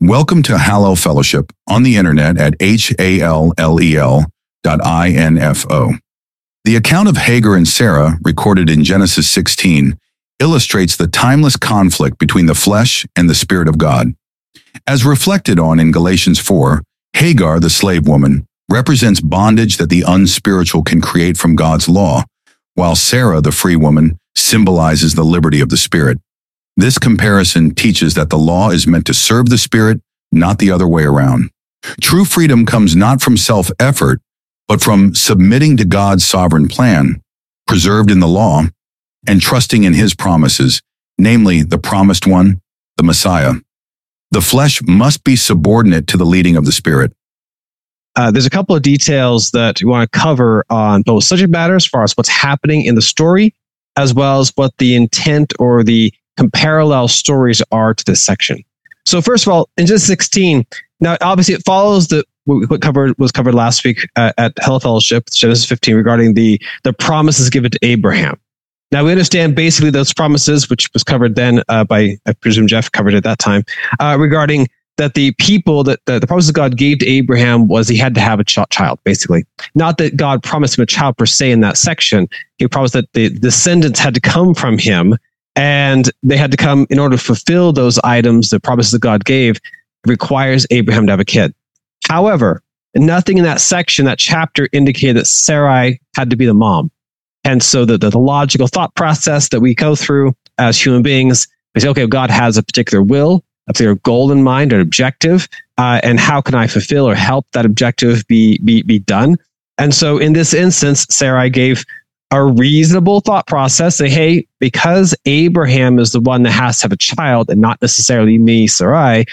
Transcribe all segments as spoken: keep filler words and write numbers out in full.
Welcome to Hallel Fellowship on the internet at H A L L E L dot I N F O. The account of Hagar and Sarah, recorded in Genesis sixteen, illustrates the timeless conflict between the flesh and the Spirit of God. As reflected on in Galatians four, Hagar, the slave woman, represents bondage that the unspiritual can create from God's law, while Sarah, the free woman, symbolizes the liberty of the Spirit. This comparison teaches that the law is meant to serve the Spirit, not the other way around. True freedom comes not from self-effort, but from submitting to God's sovereign plan, preserved in the law, and trusting in His promises, namely the promised one, the Messiah. The flesh must be subordinate to the leading of the Spirit. Uh, there's a couple of details that we want to cover on both subject matter as far as what's happening in the story, as well as what the intent or the parallel stories are to this section. So first of all, in Genesis sixteen, now obviously it follows the what covered was covered last week uh, at Hallel Fellowship, Genesis fifteen, regarding the the promises given to Abraham. Now we understand basically those promises, which was covered then uh, by, I presume Jeff covered it at that time, uh, regarding that the people that the, the promises God gave to Abraham was he had to have a ch- child, basically. Not that God promised him a child per se in that section. He promised that the descendants had to come from him, and they had to come in order to fulfill those items, the promises that God gave. It requires Abraham to have a kid. However, nothing in that section, that chapter, indicated that Sarai had to be the mom. And so the, the, the logical thought process that we go through as human beings, we say, okay, God has a particular will, a particular goal in mind, an objective, uh, and how can I fulfill or help that objective be, be, be done? And so in this instance, Sarai gave a reasonable thought process, say, hey, because Abraham is the one that has to have a child and not necessarily me, Sarai,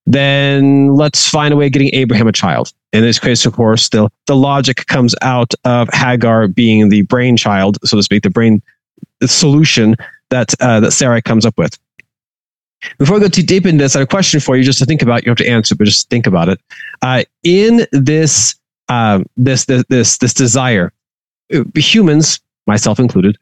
then let's find a way of getting Abraham a child. In this case, of course, the, the logic comes out of Hagar being the brainchild, so to speak, the brain solution that uh, that Sarai comes up with. Before we go too deep into this, I have a question for you just to think about. You don't have to answer, but just think about it. Uh, in this, um, this, this, this, this desire, humans, myself included,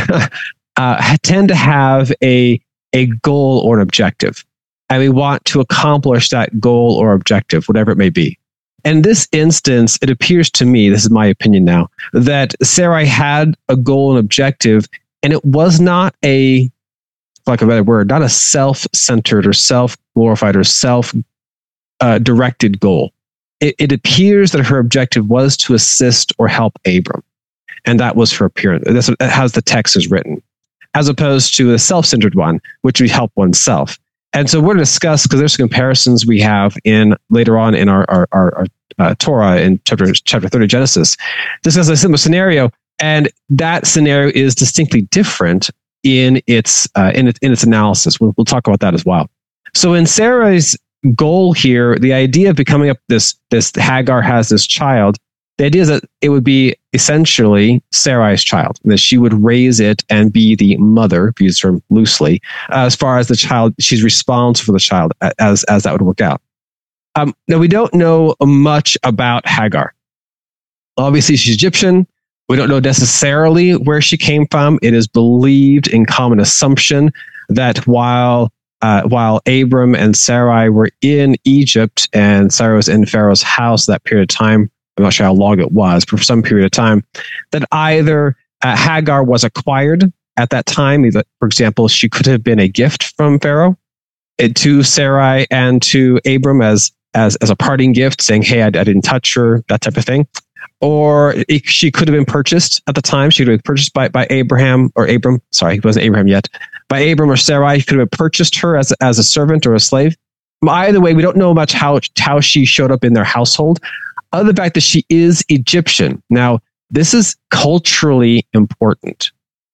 uh, tend to have a, a goal or an objective. And we want to accomplish that goal or objective, whatever it may be. In this instance, it appears to me, this is my opinion now, that Sarai had a goal and objective, and it was not a, for lack of a better word, not a self-centered or self-glorified or self-directed uh, goal. It, it appears that her objective was to assist or help Abram. And that was her appearance. That's how the text is written, as opposed to a self-centered one, which would help oneself. And so we're going to discuss, because there's some comparisons we have in later on in our, our, our, our uh, Torah in chapter chapter thirty of Genesis. Discuss a similar scenario, and that scenario is distinctly different in its uh, in its in its analysis. We'll, we'll talk about that as well. So in Sarah's goal here, the idea of becoming up this this Hagar has this child. The idea is that it would be essentially Sarai's child, and that she would raise it and be the mother, if you use the term loosely, uh, as far as the child, she's responsible for the child as, as that would work out. Um, now, we don't know much about Hagar. Obviously, she's Egyptian. We don't know necessarily where she came from. It is believed in common assumption that while uh, while Abram and Sarai were in Egypt and Sarah was in Pharaoh's house that period of time, I'm not sure how long it was, but for some period of time, that either uh, Hagar was acquired at that time. Either, for example, she could have been a gift from Pharaoh it, to Sarai and to Abram as, as, as a parting gift, saying, hey, I, I didn't touch her, that type of thing. Or it, she could have been purchased at the time. She could have been purchased by, by Abraham or Abram. Sorry, he wasn't Abraham yet. By Abram or Sarai, he could have purchased her as, as a servant or a slave. Either way, we don't know much how, how she showed up in their household. Other than the fact that she is Egyptian. Now, this is culturally important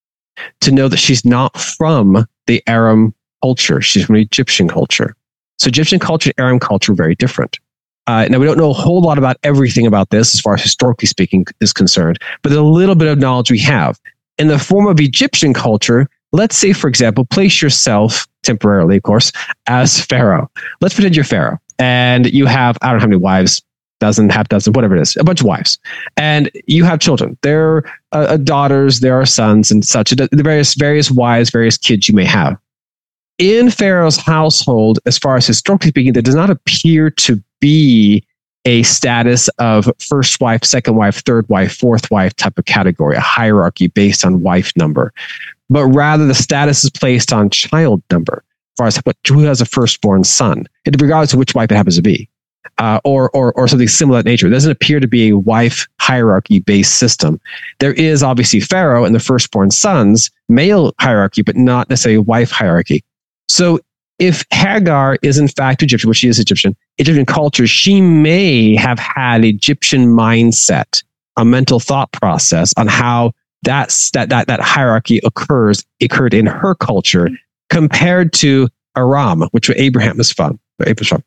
to know that she's not from the Aram culture. She's from Egyptian culture. So Egyptian culture and Aram culture are very different. Uh, now, we don't know a whole lot about everything about this as far as historically speaking is concerned, but a little bit of knowledge we have. In the form of Egyptian culture, let's say, for example, place yourself temporarily, of course, as Pharaoh. Let's pretend you're Pharaoh and you have, I don't know how many wives, dozen, half dozen, whatever it is, a bunch of wives. And you have children. There are uh, daughters, there are sons and such, the various, various wives, various kids you may have. in Pharaoh's household, as far as historically speaking, there does not appear to be a status of first wife, second wife, third wife, fourth wife type of category, a hierarchy based on wife number. But rather the status is placed on child number, as far as what, who has a firstborn son, regardless of which wife it happens to be, uh, or, or, or something similar in nature. It doesn't appear to be a wife hierarchy-based system. There is obviously Pharaoh and the firstborn sons, male hierarchy, but not necessarily wife hierarchy. So if Hagar is in fact Egyptian, which she is Egyptian, Egyptian culture, she may have had Egyptian mindset, a mental thought process on how that's, that, that, that hierarchy occurs, occurred in her culture compared to Aram, which Abraham is from. Abraham's from.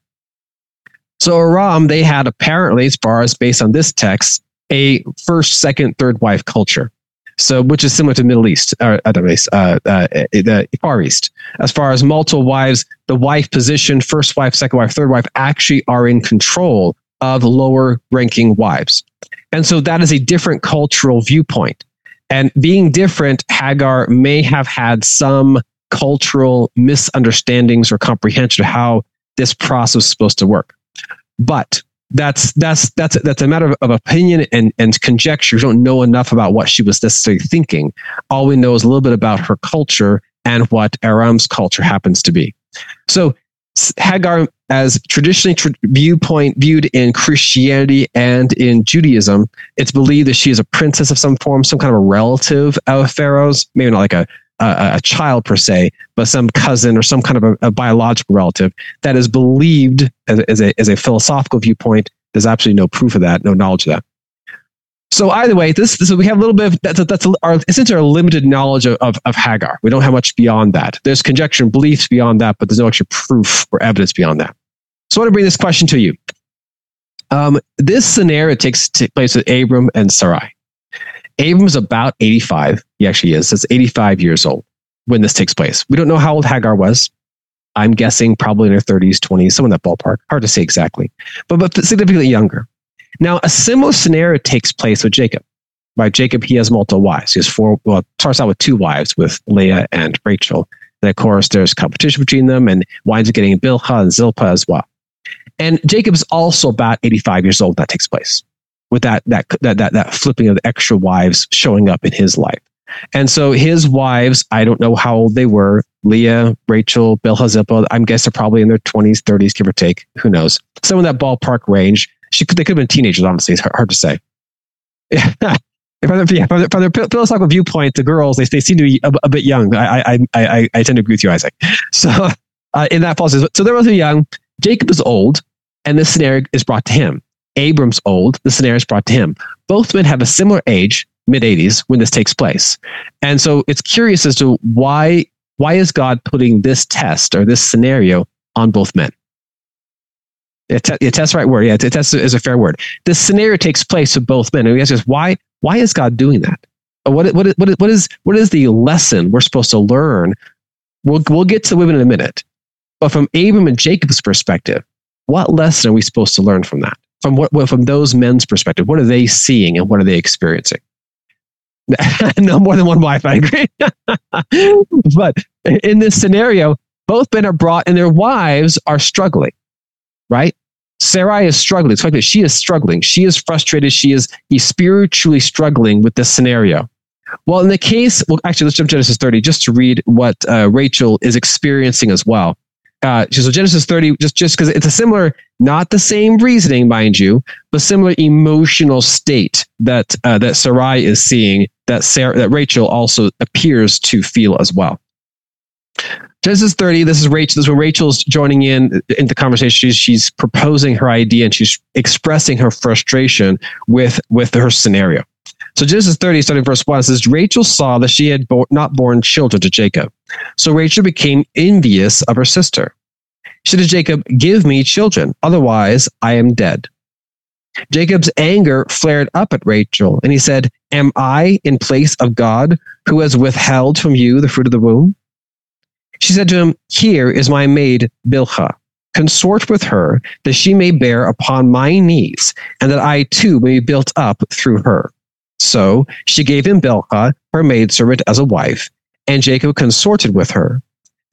So Aram, they had apparently, as far as based on this text, a first, second, third wife culture. So, which is similar to Middle East, or uh, uh, uh, the Far East. As far as multiple wives, the wife position, first wife, second wife, third wife, actually are in control of lower ranking wives. And so that is a different cultural viewpoint. And being different, Hagar may have had some cultural misunderstandings or comprehension of how this process is supposed to work. But That's that's that's that's a matter of, of opinion and, and conjecture. We don't know enough about what she was necessarily thinking. All we know is a little bit about her culture and what Aram's culture happens to be. So Hagar, as traditionally tra- viewpoint viewed in Christianity and in Judaism, it's believed that she is a princess of some form, some kind of a relative of Pharaoh's, maybe not like a a, a child per se, but some cousin or some kind of a, a biological relative that is believed as, as, a, as a philosophical viewpoint. There's absolutely no proof of that, no knowledge of that. So either way, this, this we have a little bit of, that's, that's our, essentially our limited knowledge of, of, of Hagar. We don't have much beyond that. There's conjecture and beliefs beyond that, but there's no actual proof or evidence beyond that. So I want to bring this question to you. Um, this scenario takes t- place with Abram and Sarai. Abram's about eighty-five. He actually is. It's eighty-five years old when this takes place. We don't know how old Hagar was. I'm guessing probably in her thirties, twenties, somewhere in that ballpark. Hard to say exactly, but, but significantly younger. Now, a similar scenario takes place with Jacob. By Jacob, he has multiple wives. He has four, well, it starts out with two wives, with Leah and Rachel. And of course, there's competition between them and winds up getting Bilhah and Zilpah as well. And Jacob is also about eighty-five years old when that takes place, with that, that, that, that, that flipping of the extra wives showing up in his life. And so his wives, I don't know how old they were, Leah, Rachel, Bilhah, Zilpah, I'm guessing they're probably in their twenties, thirties, give or take. Who knows? Some in that ballpark range. She could, they could have been teenagers, honestly. It's hard, hard to say. from, their, yeah, from, their, from their philosophical viewpoint, the girls, they, they seem to be a, a bit young. I, I, I, I tend to agree with you, Isaac. So uh, in that process, so they're both young. Jacob is old, and this scenario is brought to him. Abram's old, the scenario is brought to him. Both men have a similar age, mid-eighties, when this takes place. And so it's curious as to why why is God putting this test or this scenario on both men? Yeah, te- yeah, test right word. Yeah, t- test is a fair word. This scenario takes place with both men. And we ask us, why, why is God doing that? What, what, what, what, is, what is the lesson we're supposed to learn? We'll, we'll get to women in a minute. But from Abram and Jacob's perspective, what lesson are we supposed to learn from that? From what, from those men's perspective, what are they seeing and what are they experiencing? No more than one wife, I agree. But in this scenario, both men are brought and their wives are struggling, right? Sarai is struggling. It's like she is struggling. She is frustrated. She is spiritually struggling with this scenario. Well, in the case, well, actually, let's jump to Genesis thirty just to read what uh, Rachel is experiencing as well. Uh, so Genesis thirty, just just because it's a similar, not the same reasoning, mind you, but similar emotional state that uh, that Sarai is seeing, that Sarah, that Rachel also appears to feel as well. Genesis thirty, this is Rachel. This is when Rachel's joining in in the conversation. She's, she's proposing her idea and she's expressing her frustration with with her scenario. So Genesis thirty, starting verse one, says, Rachel saw that she had bo- not borne children to Jacob. So Rachel became envious of her sister. She said to Jacob, give me children, otherwise I am dead. Jacob's anger flared up at Rachel, and he said, am I in place of God, who has withheld from you the fruit of the womb? She said to him, here is my maid Bilhah. Consort with her, that she may bear upon my knees, and that I too may be built up through her. So she gave him Bilhah, her maidservant, as a wife, and Jacob consorted with her.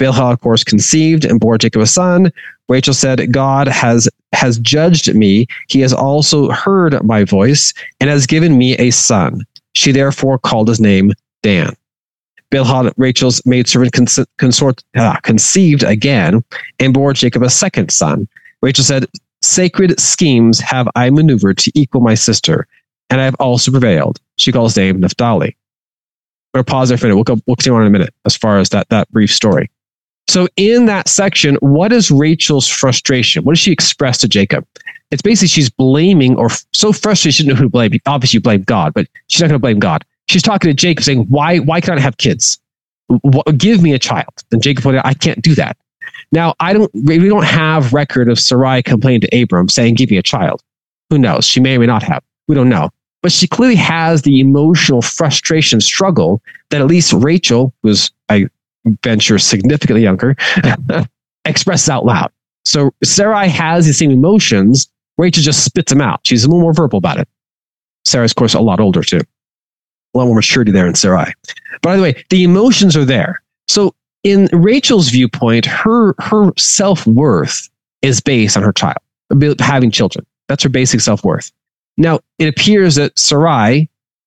Bilhah, of course, conceived and bore Jacob a son. Rachel said, God has, has judged me. He has also heard my voice and has given me a son. She therefore called his name Dan. Bilhah, Rachel's maidservant, cons- consort, uh, conceived again and bore Jacob a second son. Rachel said, sacred schemes have I maneuvered to equal my sister, and I have also prevailed. She calls his name Naphtali. I'm going to pause there for a minute. We'll, go, we'll continue on in a minute as far as that, that brief story. So in that section, what is Rachel's frustration? What does she express to Jacob? It's basically she's blaming, or so frustrated she doesn't know who to blame. Obviously, you blame God, but she's not going to blame God. She's talking to Jacob saying, why, why can't I have kids? W- give me a child. And Jacob pointed out, I can't do that. Now, I don't, we don't have record of Sarai complaining to Abram saying, give me a child. Who knows? She may or may not have. We don't know. But she clearly has the emotional frustration struggle that at least Rachel, who's, I venture, significantly younger, expresses out loud. So Sarai has the same emotions. Rachel just spits them out. She's a little more verbal about it. Sarah's, of course, a lot older, too. A lot more maturity there in Sarai. But by the way, the emotions are there. So in Rachel's viewpoint, her, her self-worth is based on her child, having children. That's her basic self-worth. Now, it appears that Sarai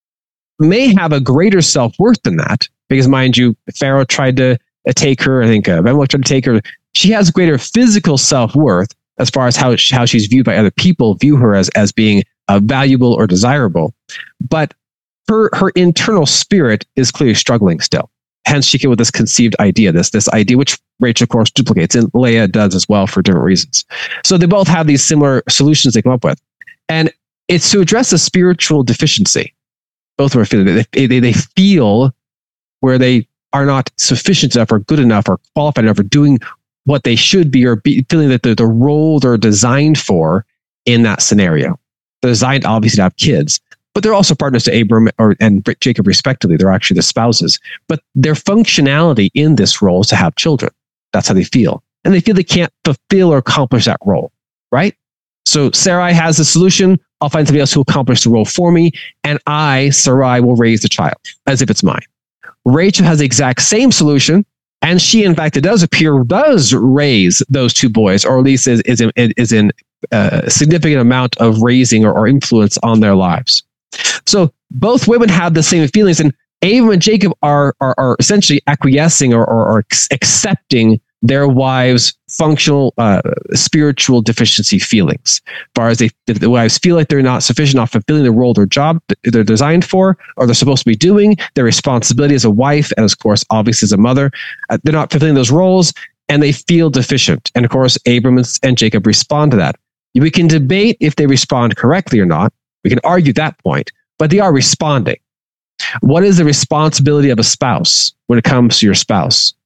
may have a greater self-worth than that, because, mind you, Pharaoh tried to take her. I think uh, Abimelech tried to take her. She has greater physical self-worth as far as how, how she's viewed by other people, view her as, as being uh, valuable or desirable. But her, her internal spirit is clearly struggling still. Hence, she came with this conceived idea, this, this idea, which Rachel, of course, duplicates, and Leah does as well for different reasons. So they both have these similar solutions they come up with. And it's to address a spiritual deficiency. Both of them are feeling, they, they, they feel where they are not sufficient enough or good enough or qualified enough or doing what they should be, or be, feeling that they're the role they're designed for in that scenario. They're designed, obviously, to have kids, but they're also partners to Abram or, and Jacob, respectively. They're actually the spouses. But their functionality in this role is to have children. That's how they feel. And they feel they can't fulfill or accomplish that role, right? So Sarai has the solution. I'll find somebody else who will accomplish the role for me, and I, Sarai, will raise the child as if it's mine. Rachel has the exact same solution, and she, in fact, it does appear, does raise those two boys, or at least is, is in, is in a significant amount of raising or, or influence on their lives. So both women have the same feelings, and Abram and Jacob are, are, are essentially acquiescing or, or, or accepting their wives' functional uh, spiritual deficiency feelings. As far as they, if the wives feel like they're not sufficient, not fulfilling the role, their job they're designed for, or they're supposed to be doing, their responsibility as a wife, and of course, obviously as a mother, uh, they're not fulfilling those roles, and they feel deficient. And of course, Abram and Jacob respond to that. We can debate if they respond correctly or not. We can argue that point, but they are responding. What is the responsibility of a spouse when it comes to your spouse?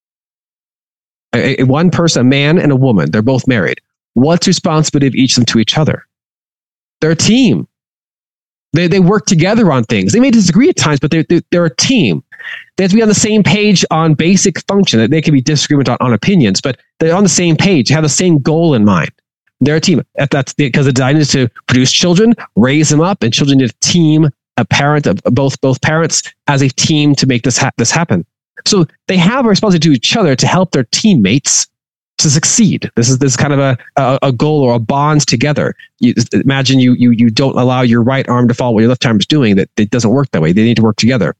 A, a, one person, a man and a woman, they're both married. What's the responsibility of each of them to each other? They're a team. They they work together on things. They may disagree at times, but they're, they're, they're a team. They have to be on the same page on basic function. They can be disagreement on, on opinions, but they're on the same page, have the same goal in mind. They're a team. That's because the design is to produce children, raise them up, and children need a team, a parent, a, both both parents as a team to make this ha- this happen. So they have a responsibility to each other to help their teammates to succeed. This is this is kind of a, a, a goal or a bond together. You, imagine you you you don't allow your right arm to follow what your left arm is doing. That it doesn't work that way. They need to work together.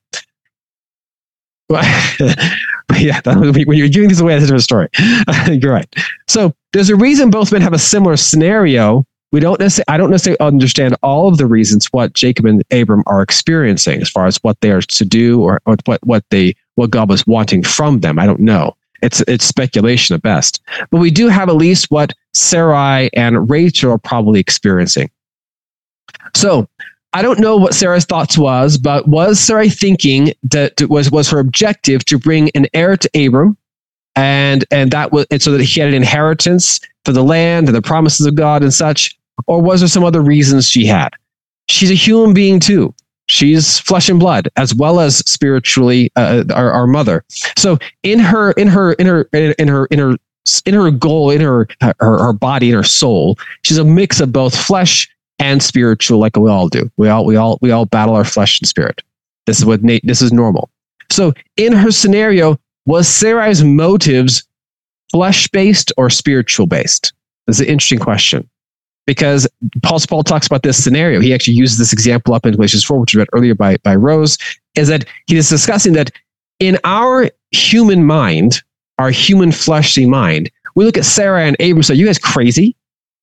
Well, yeah, that, when you're doing this away, that's a different story. You're right. So there's a reason both men have a similar scenario. We don't necessarily, I don't necessarily understand all of the reasons what Jacob and Abram are experiencing as far as what they are to do or, or what what they what God was wanting from them. I don't know. It's it's speculation at best. But we do have at least what Sarai and Rachel are probably experiencing. So I don't know what Sarah's thoughts was, but was Sarai thinking that was was her objective to bring an heir to Abram, and and that was and so that he had an inheritance for the land and the promises of God and such, or was there some other reasons she had? She's a human being too. She's flesh and blood, as well as spiritually uh, our, our mother. So in her in her in her in her in her in her goal, in her her, her body, in her soul, she's a mix of both flesh and spiritual, like we all do. We all we all we all battle our flesh and spirit. This is what Nate, this is normal. So in her scenario, was Sarai's motives flesh-based or spiritual-based? This is an interesting question, because Paul, Paul talks about this scenario. He actually uses this example up in Galatians four, which we read earlier by, by Rose, is that he is discussing that in our human mind, our human fleshly mind, we look at Sarah and Abram and say, you guys crazy?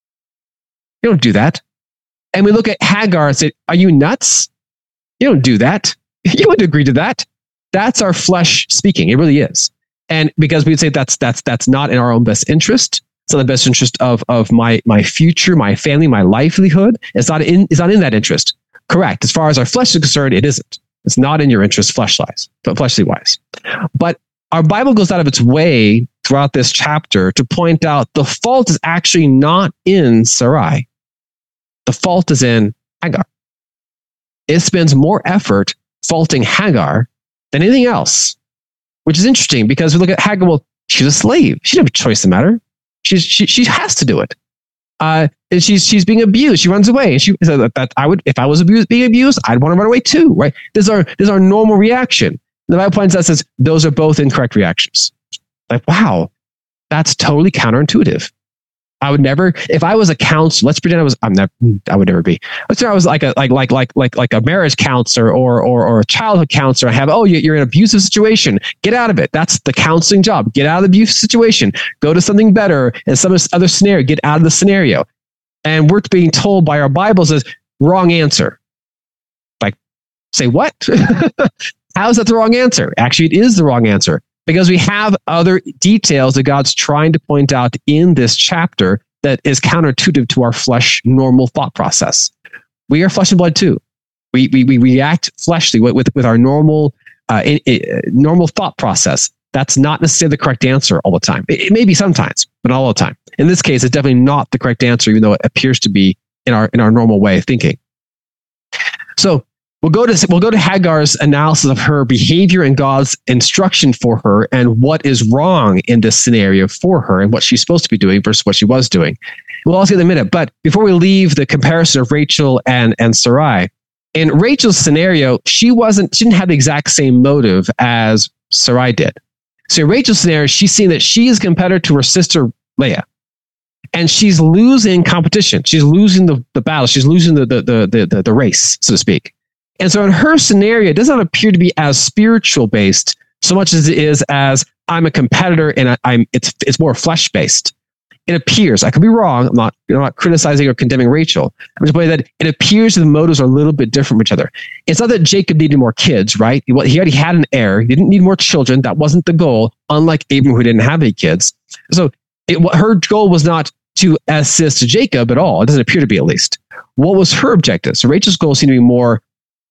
You don't do that. And we look at Hagar and say, are you nuts? You don't do that. You wouldn't agree to that. That's our flesh speaking. It really is. And because we'd say that's that's that's not in our own best interest. It's not in the best interest of, of my my future, my family, my livelihood. It's not in it's not in that interest. Correct. As far as our flesh is concerned, it isn't. It's not in your interest, fleshly, fleshly wise. But our Bible goes out of its way throughout this chapter to point out the fault is actually not in Sarai. The fault is in Hagar. It spends more effort faulting Hagar than anything else, which is interesting because we look at Hagar, well, she's a slave. She doesn't have a choice in the matter. She's, she she has to do it. Uh, and she's she's being abused. She runs away. And she said that, that I would, if I was abused, being abused, I'd want to run away too, right? This is our this is our normal reaction. The Bible points out, says those are both incorrect reactions. Like, wow, that's totally counterintuitive. I would never, if I was a counselor, let's pretend I was, I'm never, I would never be. Let's say I was like a, like, like, like, like, like a marriage counselor or, or, or a childhood counselor. I have, oh, you're in an abusive situation. Get out of it. That's the counseling job. Get out of the abusive situation. Go to something better and some other scenario. Get out of the scenario. And we're being told by our Bibles as wrong answer. Like, say what? How is that the wrong answer? Actually, it is the wrong answer. Because we have other details that God's trying to point out in this chapter that is counterintuitive to our flesh normal thought process. We are flesh and blood too. We we, we react fleshly with, with, with our normal uh, in, in, normal thought process. That's not necessarily the correct answer all the time. It, it may be sometimes, but not all the time. In this case, it's definitely not the correct answer, even though it appears to be in our in our normal way of thinking. So We'll go to we'll go to Hagar's analysis of her behavior and God's instruction for her and what is wrong in this scenario for her and what she's supposed to be doing versus what she was doing. We'll also get in a minute. But before we leave the comparison of Rachel and, and Sarai, in Rachel's scenario, she wasn't she didn't have the exact same motive as Sarai did. So in Rachel's scenario, she's seeing that she is a competitor to her sister Leah. And she's losing competition. She's losing the, the battle. She's losing the, the, the, the, the race, so to speak. And so in her scenario, it does not appear to be as spiritual based so much as it is as I'm a competitor and I, I'm it's it's more flesh based. It appears, I could be wrong, I'm not, I'm not criticizing or condemning Rachel. I'm just pointing that it appears the motives are a little bit different from each other. It's not that Jacob needed more kids, right? He already had an heir. He didn't need more children. That wasn't the goal, unlike Abram, who didn't have any kids. So it, her goal was not to assist Jacob at all. It doesn't appear to be, at least. What was her objective? So Rachel's goal seemed to be more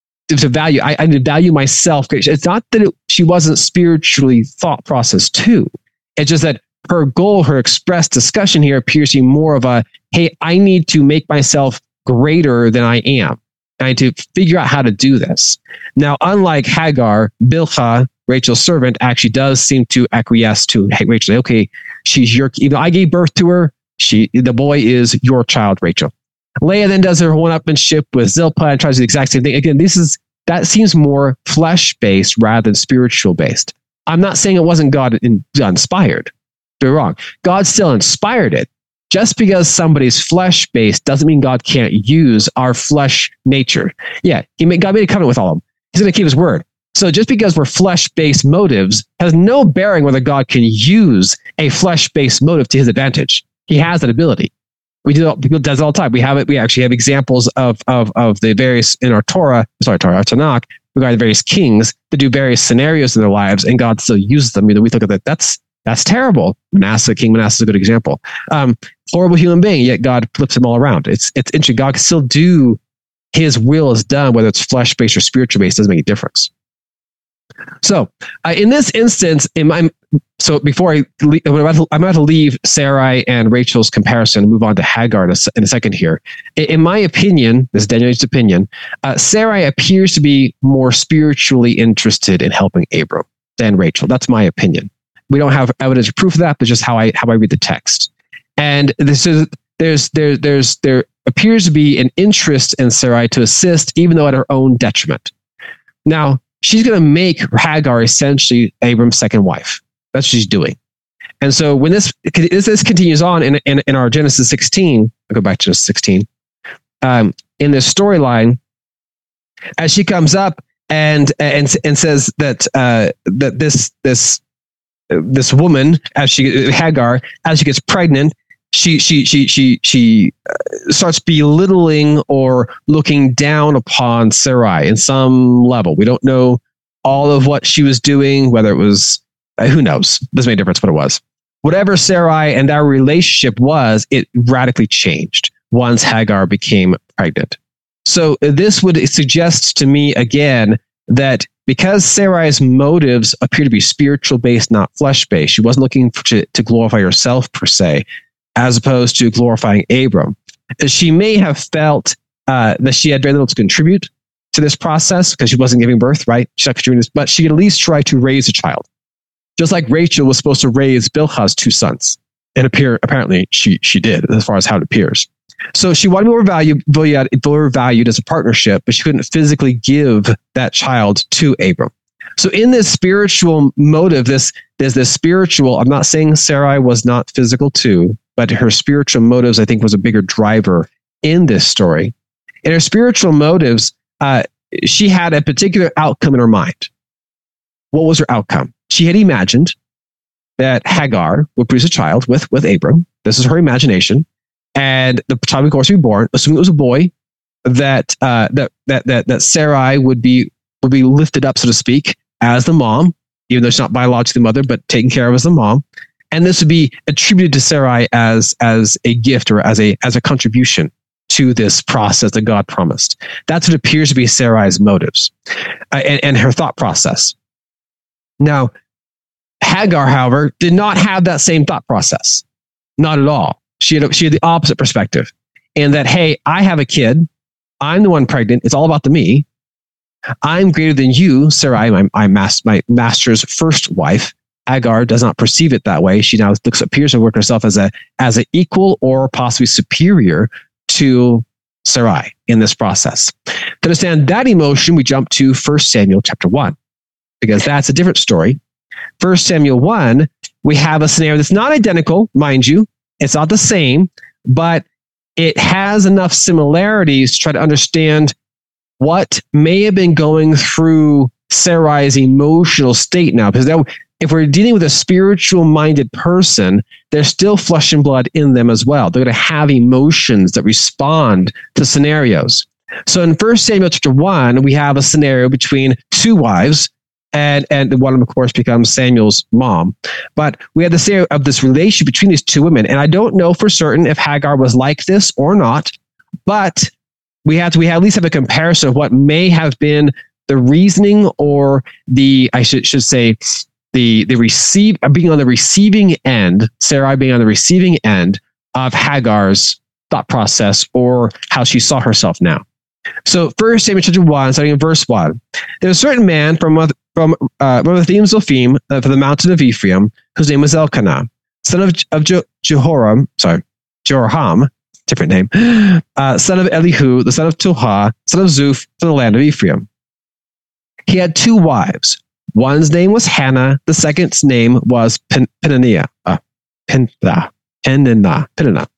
to value, I, I need to value myself. It's not that it, she wasn't spiritually thought process too. It's just that her goal, her expressed discussion here appears to be more of a, hey, I need to make myself greater than I am. I need to figure out how to do this. Now, unlike Hagar, Bilhah, Rachel's servant, actually does seem to acquiesce to, hey, Rachel, okay, she's your, even though I gave birth to her, she, the boy is your child, Rachel. Leah then does her one-upmanship with Zilpah and tries to do the exact same thing. Again, this is that seems more flesh-based rather than spiritual-based. I'm not saying it wasn't God in, inspired. You're wrong. God still inspired it. Just because somebody's flesh-based doesn't mean God can't use our flesh nature. Yeah, he made, God made a covenant with all of them. He's going to keep his word. So just because we're flesh-based motives has no bearing whether God can use a flesh-based motive to his advantage. He has that ability. We do people does it all the time. We have it. We actually have examples of of of the various in our Torah, sorry, Torah, our Tanakh, regarding the various kings that do various scenarios in their lives, and God still uses them. You know, we look at that. That's that's terrible. Manasseh, King Manasseh is a good example. Um, horrible human being, yet God flips him all around. It's it's interesting. God can still do His will is done, whether it's flesh based or spiritual based, doesn't make a difference. So uh, in this instance, in my, so before I, I'm about, to, I'm about to leave Sarai and Rachel's comparison and move on to Hagar in a, in a second here. In, in my opinion, this is Daniel's opinion, uh, Sarai appears to be more spiritually interested in helping Abram than Rachel. That's my opinion. We don't have evidence or proof of that, but just how I how I read the text. And this is there's there there's there appears to be an interest in Sarai to assist, even though at her own detriment. Now, she's going to make Hagar essentially Abram's second wife. That's what she's doing. And so when this this, this continues on in, in, in our Genesis sixteen, I'll go back to Genesis sixteen, um, in this storyline, as she comes up and and and says that uh, that this this this woman, as she Hagar, as she gets pregnant, she she she she she starts belittling or looking down upon Sarai in some level. We don't know all of what she was doing, whether it was uh, who knows. Doesn't make a difference what it was. Whatever Sarai and our relationship was, it radically changed once Hagar became pregnant. So this would suggest to me again that because Sarai's motives appear to be spiritual based, not flesh based, she wasn't looking for, to, to glorify herself per se, as opposed to glorifying Abram. She may have felt uh, that she had very little to contribute to this process because she wasn't giving birth, right? She's not contributing this, but she could at least try to raise a child. Just like Rachel was supposed to raise Bilhah's two sons. And appear, apparently she she did, as far as how it appears. So she wanted more value, more valued as a partnership, but she couldn't physically give that child to Abram. So in this spiritual motive, this there's this spiritual, I'm not saying Sarai was not physical too, but her spiritual motives, I think, was a bigger driver in this story. In her spiritual motives, uh, she had a particular outcome in her mind. What was her outcome? She had imagined that Hagar would produce a child with, with Abram. This is her imagination. And the child would, of course, be born, assuming it was a boy, that uh, that that that that Sarai would be would be lifted up, so to speak, as the mom, even though she's not biologically the mother, but taken care of as the mom. And this would be attributed to Sarai as as a gift or as a as a contribution to this process that God promised. That's what appears to be Sarai's motives uh, and, and her thought process. Now, Hagar, however, did not have that same thought process. Not at all. She had, she had the opposite perspective. And that, hey, I have a kid. I'm the one pregnant. It's all about the me. I'm greater than you, Sarai, my, my, mas- my master's first wife. Hagar does not perceive it that way. She now looks, appears to work herself as a as an equal or possibly superior to Sarai in this process. To understand that emotion, we jump to First Samuel chapter one. Because that's a different story. First Samuel one, we have a scenario that's not identical, mind you. It's not the same, but it has enough similarities to try to understand what may have been going through Sarai's emotional state now. Because now, if we're dealing with a spiritual-minded person, there's still flesh and blood in them as well. They're going to have emotions that respond to scenarios. So in First Samuel chapter one, we have a scenario between two wives, And and one of them, of course, becomes Samuel's mom. But we had the scenario of this relationship between these two women. And I don't know for certain if Hagar was like this or not, but we have to, we have at least have a comparison of what may have been the reasoning or the, I should should say, the the receive being on the receiving end, Sarai being on the receiving end of Hagar's thought process or how she saw herself now. So First Samuel chapter one, starting in verse one, there's a certain man from from uh, Mathaim Zophim uh, from the mountain of Ephraim, whose name was Elkanah, son of of Je- Jehoram, sorry, Jehoram, different name, uh, son of Elihu, the son of Toha, son of Zuph, from the land of Ephraim. He had two wives. One's name was Hannah. The second's name was Pen- Peninnah. Uh, Peninnah. Peninnah. Peninnah.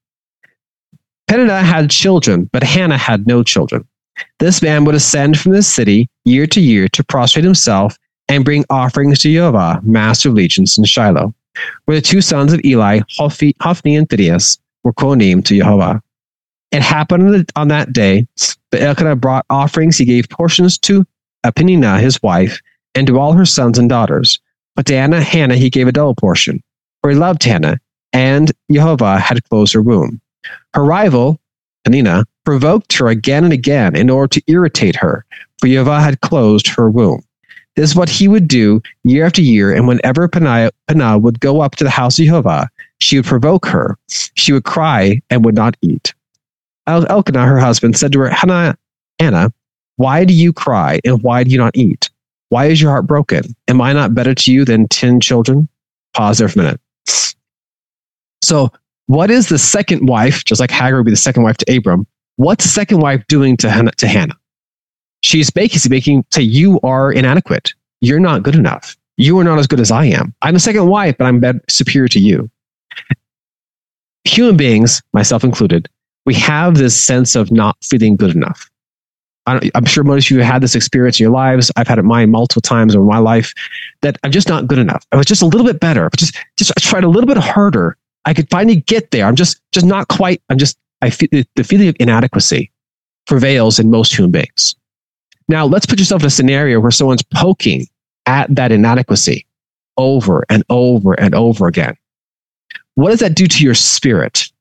Peninnah had children, but Hannah had no children. This man would ascend from the city year to year to prostrate himself and bring offerings to Jehovah, master of legions in Shiloh, where the two sons of Eli, Hophni, Hophni and Phinehas, were kohanim to Jehovah. It happened on that day that Elkanah brought offerings. He gave portions to Peninnah, his wife, and to all her sons and daughters. But to Hannah, Hannah he gave a double portion, for he loved Hannah, and Jehovah had closed her womb. Her rival, Peninnah, provoked her again and again in order to irritate her, for Jehovah had closed her womb. This is what he would do year after year, and whenever Peninnah, Peninnah would go up to the house of Jehovah, she would provoke her. She would cry and would not eat. El- Elkanah, her husband, said to her, Hannah, Hannah, why do you cry and why do you not eat? Why is your heart broken? Am I not better to you than ten children? Pause there for a minute. So, what is the second wife, just like Hagar would be the second wife to Abram, what's the second wife doing to Hannah? To Hannah? She's basically making, say, you are inadequate. You're not good enough. You are not as good as I am. I'm the second wife, but I'm better, superior to you. Human beings, myself included, we have this sense of not feeling good enough. I don't, I'm sure most of you have had this experience in your lives. I've had it mine multiple times over my life, that I'm just not good enough. I was just a little bit better. Just, just I tried a little bit harder. I could finally get there. I'm just, just not quite. I'm just. I feel the feeling of inadequacy prevails in most human beings. Now, let's put yourself in a scenario where someone's poking at that inadequacy over and over and over again. What does that do to your spirit?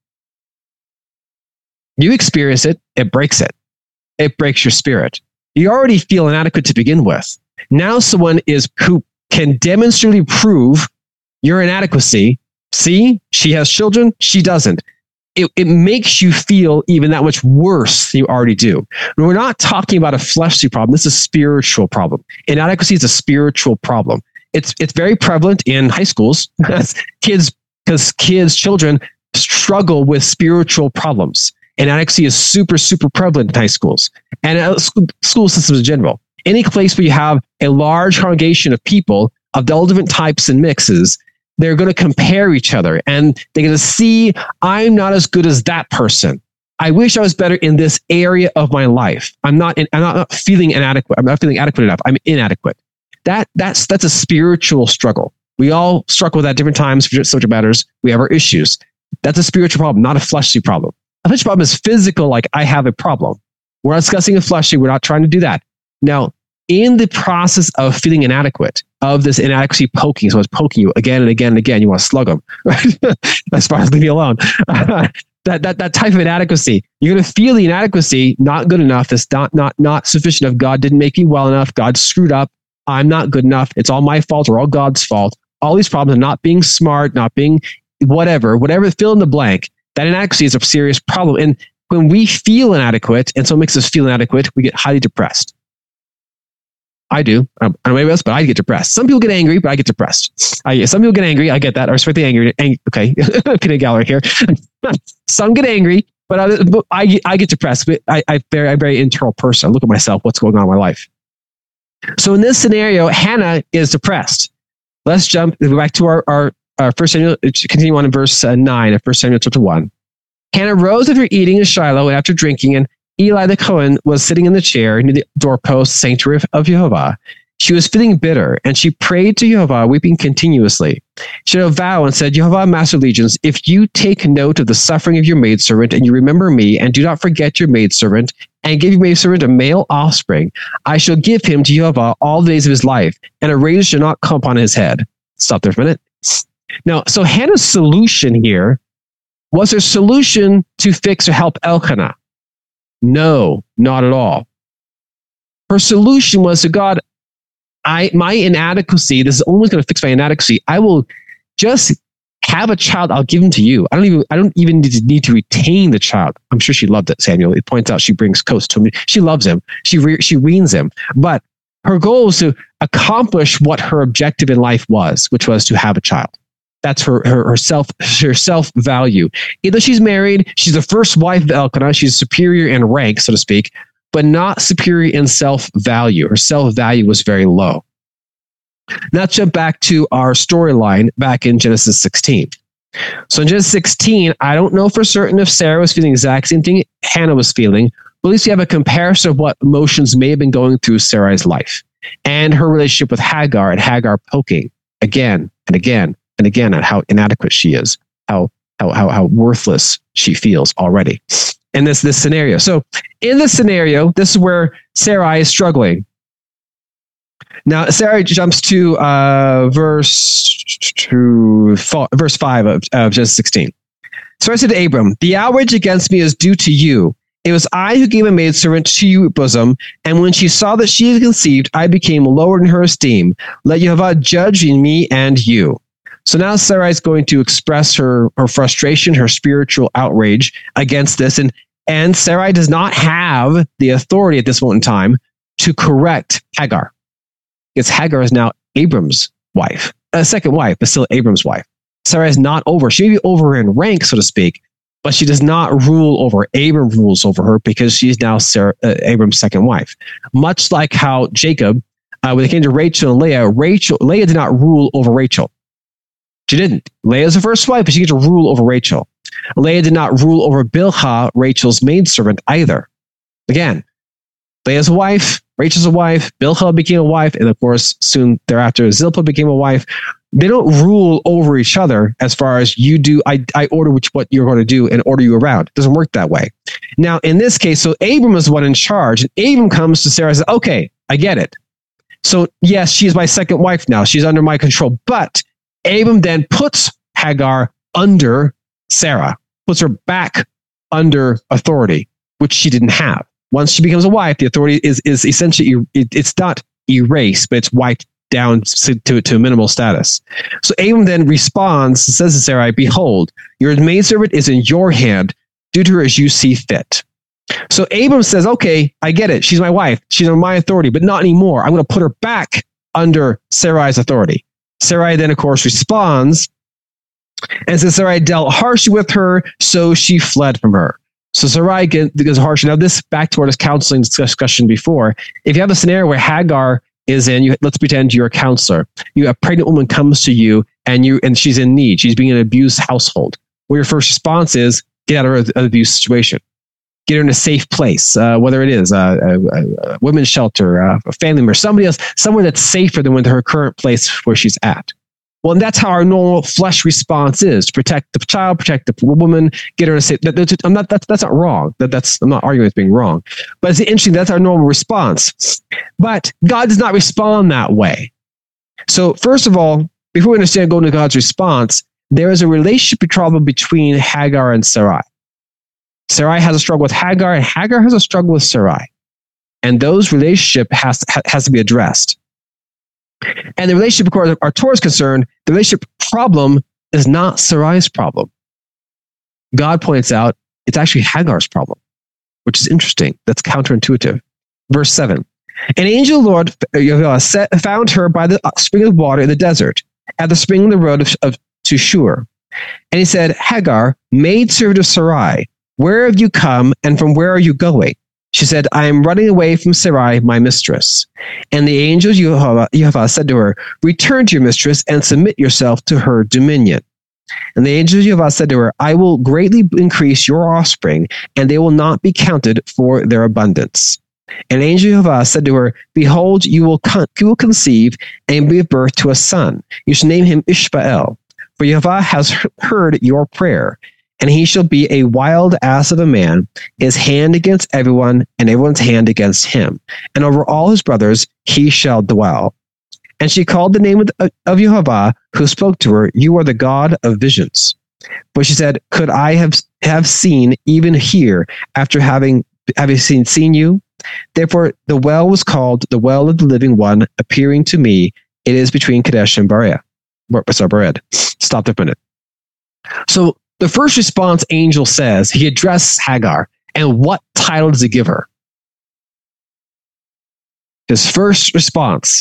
You experience it, it breaks it. It breaks your spirit. You already feel inadequate to begin with. Now someone is who can demonstrably prove your inadequacy. See, she has children, she doesn't. It, it makes you feel even that much worse than you already do. And we're not talking about a fleshly problem. This is a spiritual problem. Inadequacy is a spiritual problem. It's it's very prevalent in high schools. kids, because kids, children struggle with spiritual problems. Inadequacy is super, super prevalent in high schools and uh, school, school systems in general. Any place where you have a large congregation of people of all different types and mixes, they're going to compare each other and they're going to see, I'm not as good as that person. I wish I was better in this area of my life. I'm not, in, I'm not feeling inadequate. I'm not feeling adequate enough. I'm inadequate. That, that's, that's a spiritual struggle. We all struggle with that at different times for subject matters. We have our issues. That's a spiritual problem, not a fleshly problem. A fleshly problem is physical, like I have a problem. We're not discussing a fleshly. We're not trying to do that. Now, in the process of feeling inadequate, of this inadequacy poking, so it's poking you again and again and again, you want to slug them, right? As far as leave me alone. that, that, that type of inadequacy, you're going to feel the inadequacy, not good enough, it's not, not, not sufficient enough, God didn't make me well enough, God screwed up, I'm not good enough, it's all my fault or all God's fault. All these problems of not being smart, not being whatever, whatever, fill in the blank, that inadequacy is a serious problem. And when we feel inadequate and someone makes us feel inadequate, we get highly depressed. I do. I don't know anybody else, but I get depressed. Some people get angry, but I get depressed. I, some people get angry. I get that. I respect the angry. Ang- okay. Peanut gallery here. Some get angry, but I, but I, I get depressed. But I, I very, I'm a very internal person. I look at myself, what's going on in my life. So in this scenario, Hannah is depressed. Let's jump back to our, our, our first Samuel, continue on in verse uh, nine of First Samuel chapter one. Hannah rose after eating in Shiloh and after drinking, and Eli the Cohen was sitting in the chair near the doorpost sanctuary of Jehovah. She was feeling bitter, and she prayed to Jehovah, weeping continuously. She had a vow and said, Jehovah, Master of Legions, if you take note of the suffering of your maidservant, and you remember me, and do not forget your maidservant, and give your maidservant a male offspring, I shall give him to Jehovah all the days of his life, and a razor shall not come upon his head. Stop there for a minute. Now, so Hannah's solution here was her solution to fix or help Elkanah. No, not at all. Her solution was to God, I my inadequacy, this is always going to fix my inadequacy. I will just have a child, I'll give him to you. I don't even I don't even need to, need to retain the child. I'm sure she loved it, Samuel. It points out she brings coats to him. She loves him. She re, she weans him. But her goal was to accomplish what her objective in life was, which was to have a child. That's her, her, her self, her self value. Either she's married, she's the first wife of Elkanah, she's superior in rank, so to speak, but not superior in self value. Her self value was very low. Now let's jump back to our storyline back in Genesis sixteen. So in Genesis sixteen, I don't know for certain if Sarah was feeling the exact same thing Hannah was feeling, but at least we have a comparison of what emotions may have been going through Sarai's life and her relationship with Hagar, and Hagar poking again and again and again at how inadequate she is, how how how, how worthless she feels already in this, this scenario. So in this scenario, this is where Sarai is struggling. Now, Sarai jumps to uh, verse to verse five of, of Genesis sixteen. So I said to Abram, the outrage against me is due to you. It was I who gave a maidservant to your bosom, and when she saw that she had conceived, I became lowered in her esteem. Let Jehovah judge in me and you. So now Sarai is going to express her, her frustration, her spiritual outrage against this. And, and Sarai does not have the authority at this moment in time to correct Hagar. Because Hagar is now Abram's wife, a second wife, but still Abram's wife. Sarai is not over. She may be over in rank, so to speak, but she does not rule over. Abram rules over her because she's now Sarah, uh, Abram's second wife. Much like how Jacob, uh, when it came to Rachel and Leah, Rachel, Leah did not rule over Rachel. She didn't. Leah's the first wife, but she gets to rule over Rachel. Leah did not rule over Bilhah, Rachel's maidservant, either. Again, Leah's a wife, Rachel's a wife, Bilhah became a wife, and of course, soon thereafter, Zilpah became a wife. They don't rule over each other as far as you do, I, I order which, what you're going to do and order you around. It doesn't work that way. Now, in this case, so Abram is the one in charge, and Abram comes to Sarah and says, okay, I get it. So yes, she's my second wife now. She's under my control. But Abram then puts Hagar under Sarah, puts her back under authority, which she didn't have. Once she becomes a wife, the authority is, is essentially, it, it's not erased, but it's wiped down to, to a minimal status. So Abram then responds, says to Sarai, behold, your maidservant is in your hand. Do to her as you see fit. So Abram says, okay, I get it. She's my wife. She's under my authority, but not anymore. I'm going to put her back under Sarai's authority. Sarai then, of course, responds and says Sarai dealt harshly with her, so she fled from her. So Sarai gets harsh. Now, this back to our counseling discussion before. If you have a scenario where Hagar is in, you, let's pretend you're a counselor. You, a pregnant woman comes to you and you and she's in need. She's being in an abused household. Well, your first response is get out of an abuse situation. Get her in a safe place, uh, whether it is a, a, a women's shelter, uh, a family member, somebody else, somewhere that's safer than with her current place where she's at. Well, and that's how our normal flesh response is: to protect the child, protect the woman, get her in a safe. That, that, I'm not. That's that's not wrong. That, that's I'm not arguing it's being wrong, but it's interesting. That's our normal response. But God does not respond that way. So, first of all, before we understand going to God's response, there is a relationship problem between Hagar and Sarai. Sarai has a struggle with Hagar, and Hagar has a struggle with Sarai, and those relationship has has to be addressed. And the relationship, of course, our Torah is concerned, the relationship problem is not Sarai's problem. God points out it's actually Hagar's problem, which is interesting. That's counterintuitive. Verse seven. An angel of the Lord uh, set, found her by the spring of water in the desert, at the spring of the road of, of to Shur. And he said, Hagar, maidservant of Sarai, where have you come and from where are you going? She said, I am running away from Sarai, my mistress. And the angel Yehovah said to her, return to your mistress and submit yourself to her dominion. And the angel Yehovah said to her, I will greatly increase your offspring, and they will not be counted for their abundance. And angel Yehovah said to her, behold, you will, con- you will conceive and give birth to a son. You shall name him Ishbael, for Yehovah has heard your prayer. And he shall be a wild ass of a man, his hand against everyone, and everyone's hand against him. And over all his brothers he shall dwell. And she called the name of, of Yehovah, who spoke to her, you are the God of visions. But she said, could I have, have seen even here after having, having seen, seen you? Therefore, the well was called the well of the living one, appearing to me. It is between Kadesh and Berea. Sorry, Bered. Stop there a minute. So, the first response angel says, he addresses Hagar. And what title does he give her? His first response.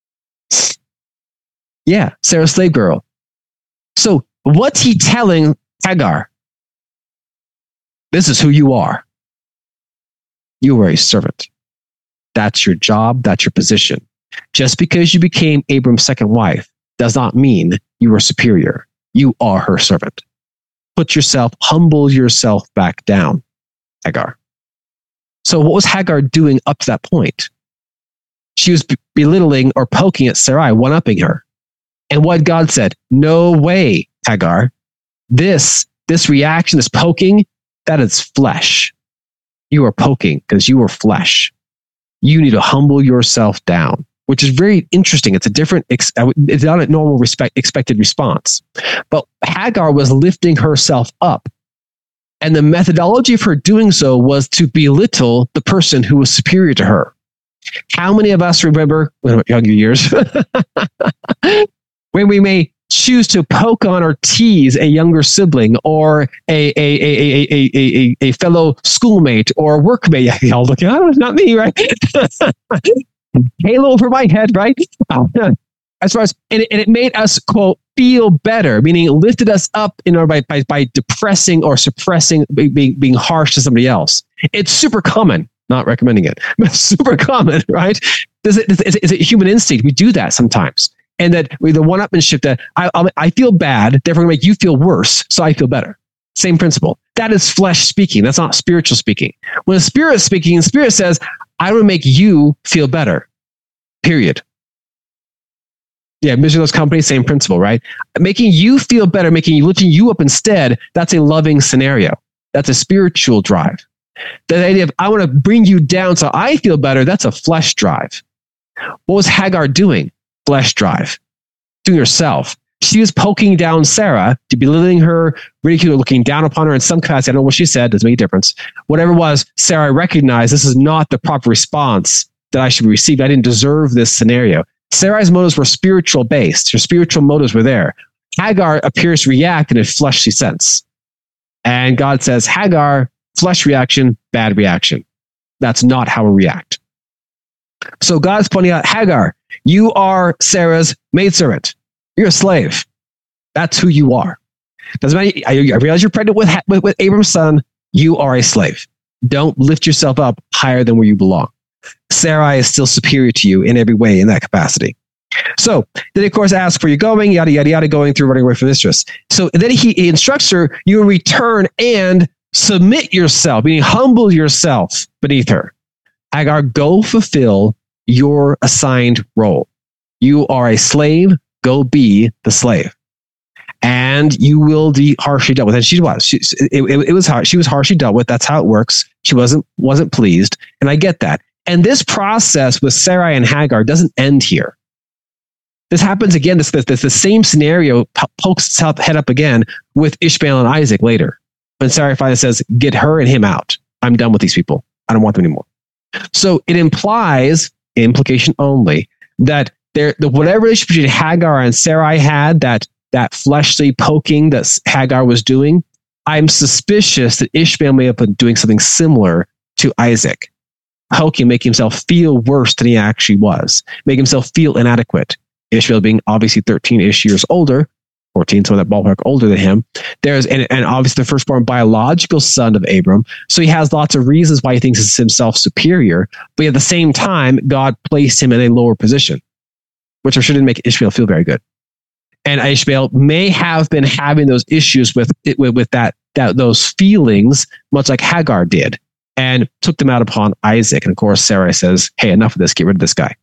Yeah, Sarah, slave girl. So what's he telling Hagar? This is who you are. You are a servant. That's your job. That's your position. Just because you became Abram's second wife does not mean you are superior. You are her servant. Put yourself, humble yourself back down, Hagar. So what was Hagar doing up to that point? She was b- belittling or poking at Sarai, one-upping her. And what God said, no way, Hagar. This, this reaction, this poking, that is flesh. You are poking because you are flesh. You need to humble yourself down, which is very interesting. It's a different, it's not a normal respect, expected response. But Hagar was lifting herself up. And the methodology of her doing so was to belittle the person who was superior to her. How many of us remember, well, younger years, when we may choose to poke on or tease a younger sibling or a a a a a a, a fellow schoolmate or workmate? Y'all looking, oh, not me, right? Halo over my head, right? as far as, and it, and it made us, quote, feel better, meaning it lifted us up in our, by, by, by depressing or suppressing, being, being harsh to somebody else. It's super common, not recommending it, but super common, right? Is it, is it, is it human instinct? We do that sometimes. And that we the one-upmanship that I, I feel bad, therefore make you feel worse, so I feel better. Same principle. That is flesh speaking. That's not spiritual speaking. When a spirit is speaking, the spirit says, I will make you feel better, period. Yeah, misery loves company, same principle, right? Making you feel better, making you, lifting you up instead, that's a loving scenario. That's a spiritual drive. The idea of, I want to bring you down so I feel better, that's a flesh drive. What was Hagar doing? Flesh drive. Doing herself. She was poking down Sarah, to belittling her, ridiculing her, looking down upon her in some capacity. I don't know what she said, doesn't make a difference. Whatever it was, Sarah recognized this is not the proper response that I should receive. I didn't deserve this scenario. Sarai's motives were spiritual based. Her spiritual motives were there. Hagar appears to react in a fleshly sense. And God says, Hagar, flesh reaction, bad reaction. That's not how we react. So God's pointing out, Hagar, you are Sarah's maidservant. You're a slave. That's who you are. Doesn't matter. I, I realize you're pregnant with, with, with Abram's son. You are a slave. Don't lift yourself up higher than where you belong. Sarai is still superior to you in every way in that capacity. So then, of course, asks where you're going, yada, yada, yada, going through, running away from mistress. So then he, he instructs her, you return and submit yourself, meaning humble yourself beneath her. Hagar, go fulfill your assigned role. You are a slave, go be the slave. And you will be harshly dealt with. And she was. She, it, it, it was hard. She was harshly dealt with. That's how it works. She wasn't wasn't pleased. And I get that. And this process with Sarai and Hagar doesn't end here. This happens again. This, this, this the same scenario pokes its head up again with Ishmael and Isaac later. When Sarai finally says, get her and him out. I'm done with these people. I don't want them anymore. So it implies, implication only, that there, the whatever relationship between Hagar and Sarai had, that that fleshly poking that Hagar was doing, I'm suspicious that Ishmael may have been doing something similar to Isaac. Poking, making himself feel worse than he actually was, make himself feel inadequate. Ishmael being obviously thirteen-ish years older, fourteen, so that ballpark older than him. There's and, and obviously the firstborn biological son of Abram. So he has lots of reasons why he thinks he's himself superior. But at the same time, God placed him in a lower position, which I'm sure didn't make Ishmael feel very good. And Ishmael may have been having those issues with with, with that, that those feelings, much like Hagar did, and took them out upon Isaac. And of course, Sarah says, hey, enough of this. Get rid of this guy.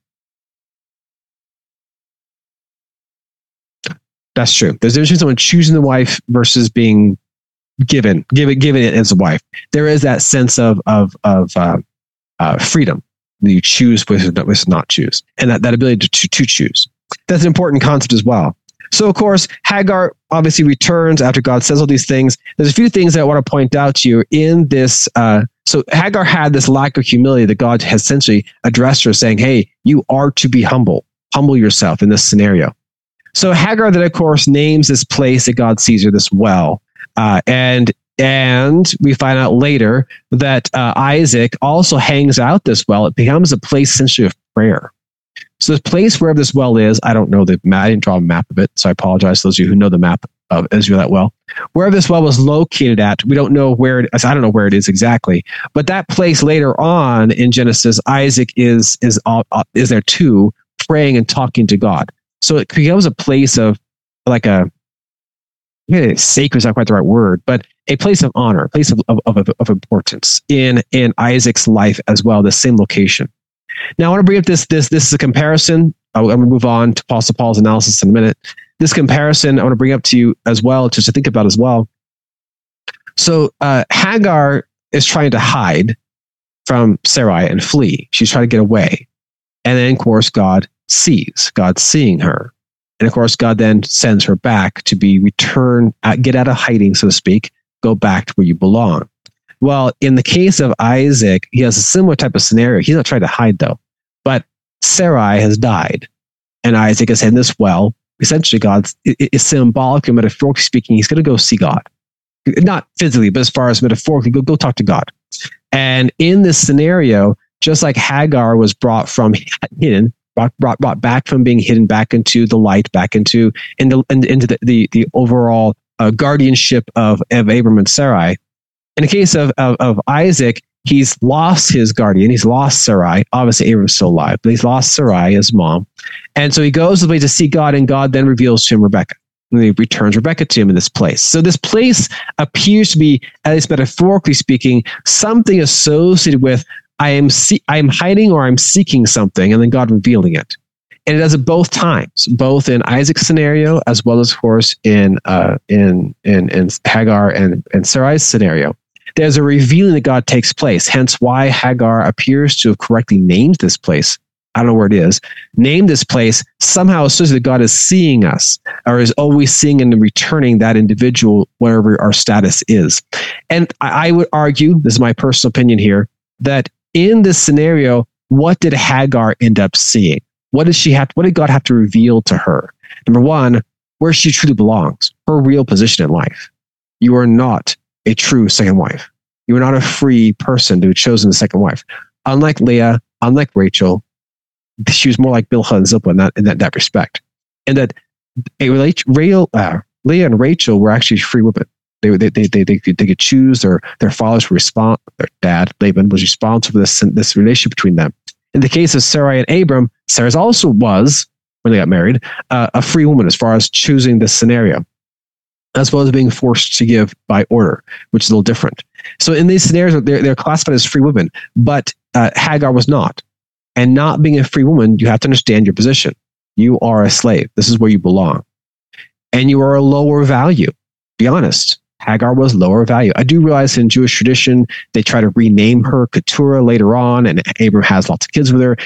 That's true. There's a difference between someone choosing the wife versus being given, given, given it as a wife. There is that sense of of of uh, uh, freedom that you choose versus not choose, and that, that ability to, to to choose. That's an important concept as well. So, of course, Hagar obviously returns after God says all these things. There's a few things that I want to point out to you in this. Uh, so Hagar had this lack of humility that God has essentially addressed her, saying, hey, you are to be humble. Humble yourself in this scenario. So Hagar then, of course, names this place that God sees her, this well. Uh, and and we find out later that uh, Isaac also hangs out this well. It becomes a place essentially of prayer. So the place wherever this well is, I don't know the map. I didn't draw a map of it, so I apologize to those of you who know the map of Israel that well. Wherever this well was located at, we don't know where it is. I don't know where it is exactly, but that place later on in Genesis, Isaac is is uh, is there too, praying and talking to God. So it becomes a place of like a maybe sacred is not quite the right word, but a place of honor, a place of of, of, of importance in in Isaac's life as well. The same location. Now, I want to bring up this, this, this is a comparison. I'm going to move on to Apostle Paul's analysis in a minute. This comparison I want to bring up to you as well, just to think about as well. So uh, Hagar is trying to hide from Sarai and flee. She's trying to get away. And then, of course, God sees. God's seeing her. And, of course, God then sends her back to be returned, uh, get out of hiding, so to speak, go back to where you belong. Well, in the case of Isaac, he has a similar type of scenario. He's not trying to hide, though. But Sarai has died, and Isaac is in this well. Essentially, God's it, it's symbolic and metaphorically speaking, he's going to go see God. Not physically, but as far as metaphorically, go, go talk to God. And in this scenario, just like Hagar was brought from hidden, brought, brought, brought back from being hidden back into the light, back into into, into the, the, the overall uh, guardianship of, of Abram and Sarai. In the case of, of, of Isaac, he's lost his guardian. He's lost Sarai. Obviously, Abram's still alive, but he's lost Sarai, his mom. And so he goes away to see God, and God then reveals to him Rebekah. And he returns Rebekah to him in this place. So this place appears to be, at least metaphorically speaking, something associated with I am see- I am hiding or I'm seeking something, and then God revealing it. And it does it both times, both in Isaac's scenario as well as, of course, in uh, in, in in Hagar and, and Sarai's scenario. There's a revealing that God takes place, hence why Hagar appears to have correctly named this place. I don't know where it is. Named this place somehow associated that God is seeing us, or is always seeing and returning that individual wherever our status is. And I, I would argue, this is my personal opinion here, that in this scenario, what did Hagar end up seeing? What did she have? What did God have to reveal to her? Number one, where she truly belongs, her real position in life. You are not a true second wife. You are not a free person to have chosen the second wife. Unlike Leah, unlike Rachel, she was more like Bilhah and Zilpah in that in that, that respect. And that a real uh, Leah and Rachel were actually free women. They they they they, they, could, they could choose. Their their fathers were respond. Their dad Laban was responsible for this this relationship between them. In the case of Sarai and Abram, Sarah also was, when they got married, uh, a free woman as far as choosing this scenario, as well as being forced to give by order, which is a little different. So in these scenarios, they're they're classified as free women, but uh, Hagar was not. And not being a free woman, you have to understand your position. You are a slave. This is where you belong, and you are a lower value. Be honest. Hagar was lower value. I do realize in Jewish tradition, they try to rename her Keturah later on, and Abram has lots of kids with her.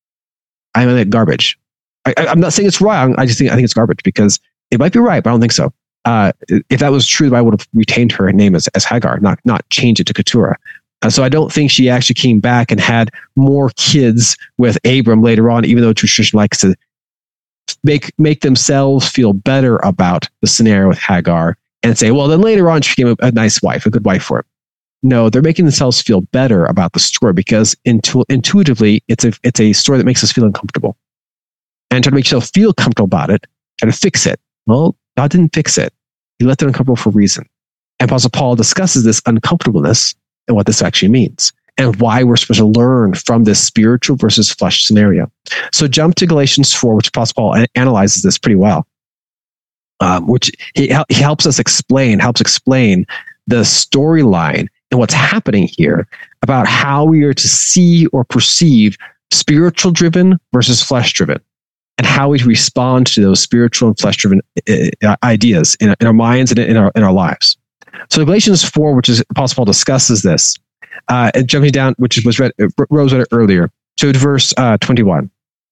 I'm in that garbage. I, I'm not saying it's wrong. I just think I think it's garbage because it might be right, but I don't think so. Uh, if that was true, I would have retained her name as, as Hagar, not not change it to Keturah. Uh, so I don't think she actually came back and had more kids with Abram later on, even though tradition likes to make make themselves feel better about the scenario with Hagar. And say, well, then later on, she became a, a nice wife, a good wife for him. No, they're making themselves feel better about the story because intu- intuitively, it's a it's a story that makes us feel uncomfortable. And try to make yourself feel comfortable about it, try to fix it. Well, God didn't fix it. He left it uncomfortable for a reason. And Apostle Paul discusses this uncomfortableness and what this actually means and why we're supposed to learn from this spiritual versus flesh scenario. So jump to Galatians four, which Apostle Paul a- analyzes this pretty well. Um, which he, he helps us explain, helps explain the storyline and what's happening here about how we are to see or perceive spiritual driven versus flesh driven, and how we respond to those spiritual and flesh driven uh, ideas in, in our minds and in our in our lives. So Galatians four, which is Apostle Paul discusses this, uh, and jumping down, which was read, Rose read it earlier, to verse uh, twenty-one.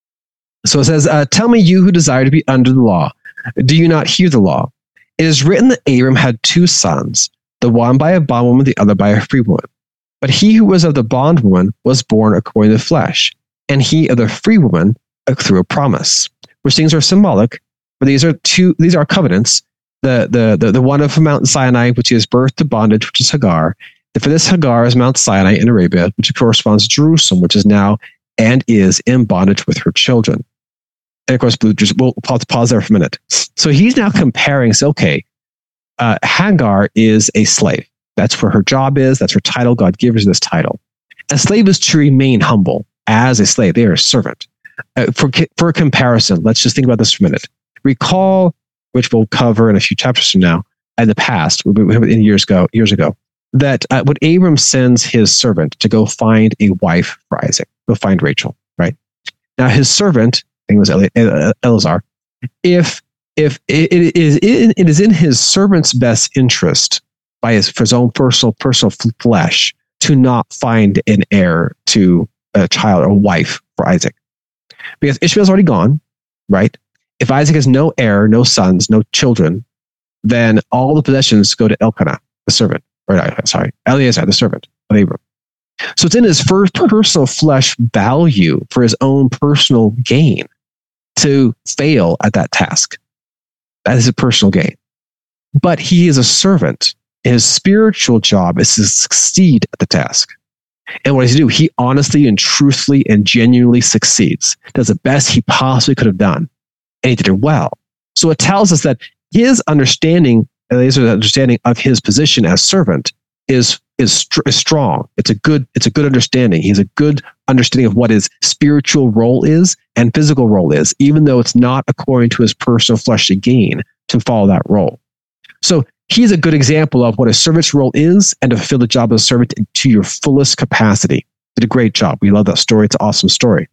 So it says, uh, "Tell me, you who desire to be under the law, do you not hear the law? It is written that Abram had two sons, the one by a bondwoman, the other by a free woman. But he who was of the bondwoman was born according to the flesh, and he of the free woman through a promise." Which things are symbolic, but these are two, these are covenants. The the the, the one of Mount Sinai, which gives birth to bondage, which is Hagar. For this Hagar is Mount Sinai in Arabia, which corresponds to Jerusalem, which is now and is in bondage with her children. And of course, just we'll pause there for a minute. So he's now comparing, so okay, uh, Hagar is a slave. That's where her job is. That's her title. God gives her this title. A slave is to remain humble as a slave. They are a servant. Uh, for, for a comparison, let's just think about this for a minute. Recall, which we'll cover in a few chapters from now, in the past, in years ago, years ago, that uh, when Abram sends his servant to go find a wife for Isaac, go find Rachel, right? Now his servant, I think it was Elazar, if if it is it is in his servant's best interest by his for his own personal personal flesh to not find an heir to a child or a wife for Isaac, because Ishmael's already gone, right? If Isaac has no heir, no sons, no children, then all the possessions go to Elkanah, the servant, or sorry, Eliezer, the servant of Abram. So it's in his first personal flesh value for his own personal gain to fail at that task. That is a personal gain. But he is a servant. His spiritual job is to succeed at the task. And what does he do? He honestly and truthfully and genuinely succeeds, does the best he possibly could have done. And he did it well. So it tells us that his understanding, his understanding of his position as servant is, is, is strong. It's a good, it's a good understanding. He has a good understanding of what his spiritual role is and physical role is, even though it's not according to his personal fleshly gain to follow that role. So he's a good example of what a servant's role is and to fulfill the job of a servant to your fullest capacity. Did a great job. We love that story. It's an awesome story.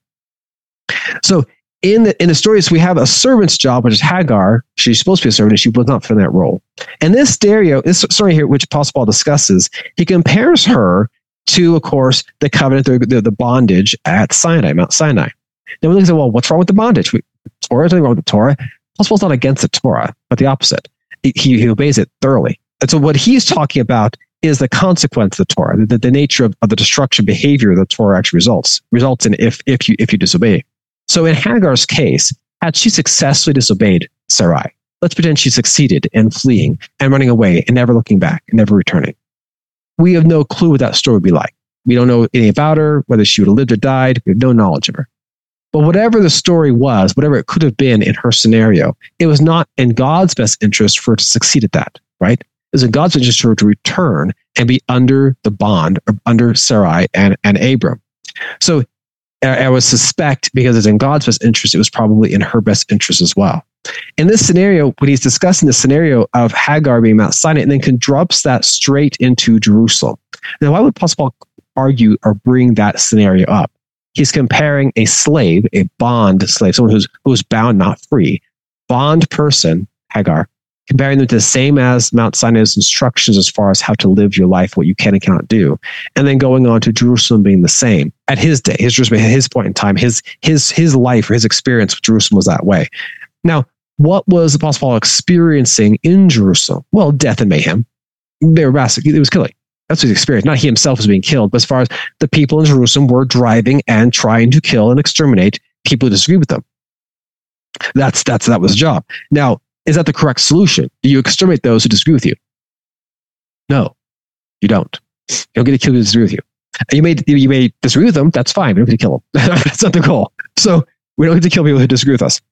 So in the, in the stories, we have a servant's job, which is Hagar. She's supposed to be a servant, and she was not filling that role. And this stereo, this story here, which Apostle Paul discusses, he compares her to, of course, the covenant, the, the, the bondage at Sinai, Mount Sinai. Then we look and say, well, what's wrong with the bondage? We, Torah, nothing wrong with the Torah. Apostle Paul's not against the Torah, but the opposite. He, he obeys it thoroughly. And so what he's talking about is the consequence of the Torah, the, the nature of, of the destruction behavior that the Torah actually results, results in if, if you, if you disobey. So in Hagar's case, had she successfully disobeyed Sarai, let's pretend she succeeded in fleeing and running away and never looking back and never returning. We have no clue what that story would be like. We don't know anything about her, whether she would have lived or died. We have no knowledge of her. But whatever the story was, whatever it could have been in her scenario, it was not in God's best interest for her to succeed at that, right? It was in God's interest for her to return and be under the bond, or under Sarai and, and Abram. So I, I would suspect, because it's in God's best interest, it was probably in her best interest as well. In this scenario, when he's discussing the scenario of Hagar being Mount Sinai, and then can drops that straight into Jerusalem. Now, why would Apostle Paul argue or bring that scenario up? He's comparing a slave, a bond slave, someone who's who's bound, not free, bond person, Hagar, comparing them to the same as Mount Sinai's instructions as far as how to live your life, what you can and cannot do, and then going on to Jerusalem being the same at his day, his Jerusalem, at his point in time, his his his life or his experience with Jerusalem was that way. Now, what was the Apostle Paul experiencing in Jerusalem? Well, death and mayhem. They were massacred. It was killing. That's what he experienced. Not he himself was being killed, but as far as the people in Jerusalem were driving and trying to kill and exterminate people who disagree with them. That's that's that was the job. Now, is that the correct solution? Do you exterminate those who disagree with you? No, you don't. You don't get to kill people who disagree with you. You may you may disagree with them. That's fine. We don't get to kill them. That's not the goal. So we don't get to kill people who disagree with us.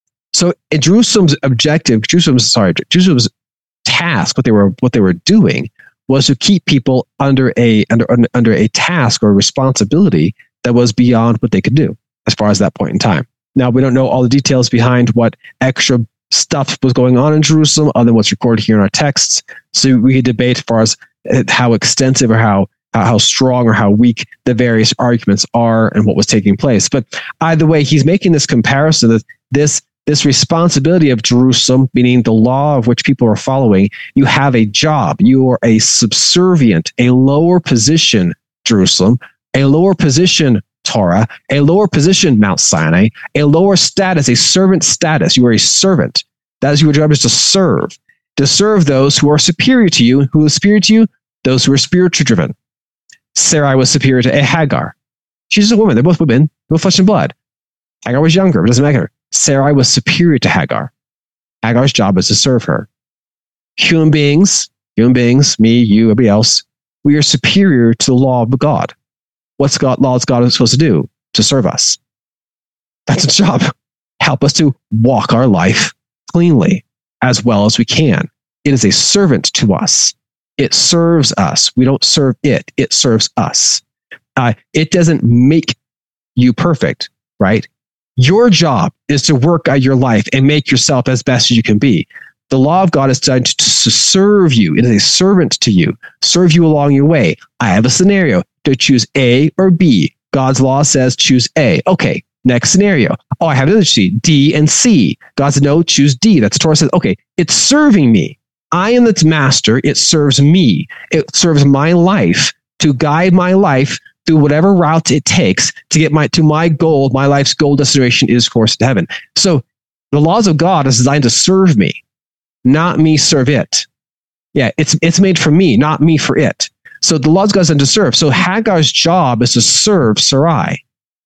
So in Jerusalem's objective, Jerusalem's sorry, Jerusalem's task, what they were what they were doing, was to keep people under a under under a task or responsibility that was beyond what they could do as far as that point in time. Now, we don't know all the details behind what extra stuff was going on in Jerusalem other than what's recorded here in our texts. So we could debate as far as how extensive or how how strong or how weak the various arguments are and what was taking place. But either way, he's making this comparison that this This responsibility of Jerusalem, meaning the law of which people are following, you have a job. You are a subservient, a lower position, Jerusalem, a lower position, Torah, a lower position, Mount Sinai, a lower status, a servant status. You are a servant. That is your job, is to serve, to serve those who are superior to you. Who is superior to you? Those who are spiritually driven. Sarai was superior to Hagar. She's a woman. They're both women, both flesh and blood. Hagar was younger. It doesn't matter. Sarai was superior to Hagar. Hagar's job is to serve her. Human beings, human beings, me, you, everybody else, we are superior to the law of God. What's God, law is God supposed to do? To serve us. That's its job. Help us to walk our life cleanly as well as we can. It is a servant to us. It serves us. We don't serve it. It serves us. Uh, it doesn't make you perfect, right? Your job is to work out your life and make yourself as best as you can be. The law of God is designed to, to serve you. It is a servant to you, serve you along your way. I have a scenario to choose A or B. God's law says choose A. Okay, next scenario. Oh, I have another C, D and C. God said, no, choose D. That's Torah says, okay, it's serving me. I am its master. It serves me. It serves my life to guide my life through whatever route it takes to get my to my goal. My life's goal destination is, of course, to heaven. So the laws of God is designed to serve me, not me serve it. Yeah, it's it's made for me, not me for it. So the laws of God is designed to serve. So Hagar's job is to serve Sarai.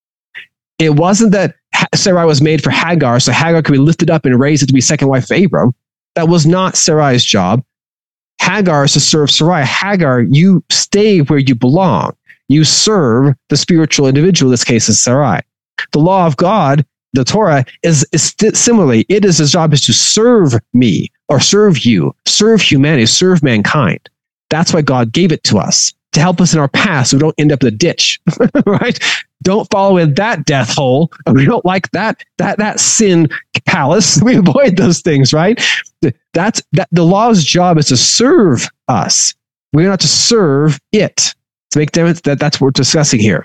It wasn't that Sarai was made for Hagar, so Hagar could be lifted up and raised to be second wife of Abram. That was not Sarai's job. Hagar is to serve Sarai. Hagar, you stay where you belong. You serve the spiritual individual, in this case is Sarai. The law of God, the Torah, is, is similarly, it is his job is to serve me or serve you, serve humanity, serve mankind. That's why God gave it to us, to help us in our path so we don't end up in a ditch, right? Don't follow in that death hole. We don't like that, that, that sin palace. We avoid those things, right? That's that the law's job is to serve us. We're not to serve it. To make them, that that's what we're discussing here.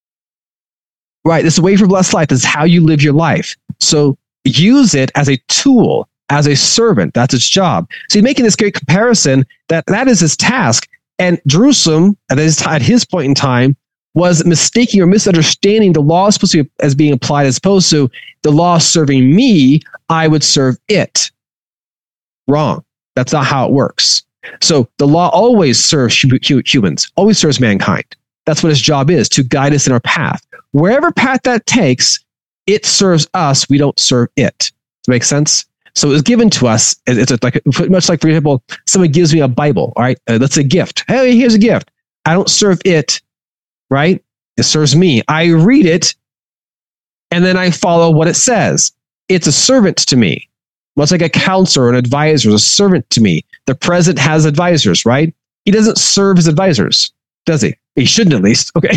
Right. This is a way for blessed life. This is how you live your life. So use it as a tool, as a servant. That's its job. So he's making this great comparison that that is his task. And Jerusalem, at his, at his point in time, was mistaking or misunderstanding the law supposed to be as being applied as opposed to the law serving me, I would serve it. Wrong. That's not how it works. So the law always serves humans, always serves mankind. That's what his job is, to guide us in our path. Wherever path that takes, it serves us. We don't serve it. Does that make sense? So it was given to us. It's like much like, for example, someone gives me a Bible. All right, uh, that's a gift. Hey, here's a gift. I don't serve it, right? It serves me. I read it, and then I follow what it says. It's a servant to me. Much like a counselor or an advisor is a servant to me. The president has advisors, right? He doesn't serve his advisors, does he? He shouldn't, at least. Okay.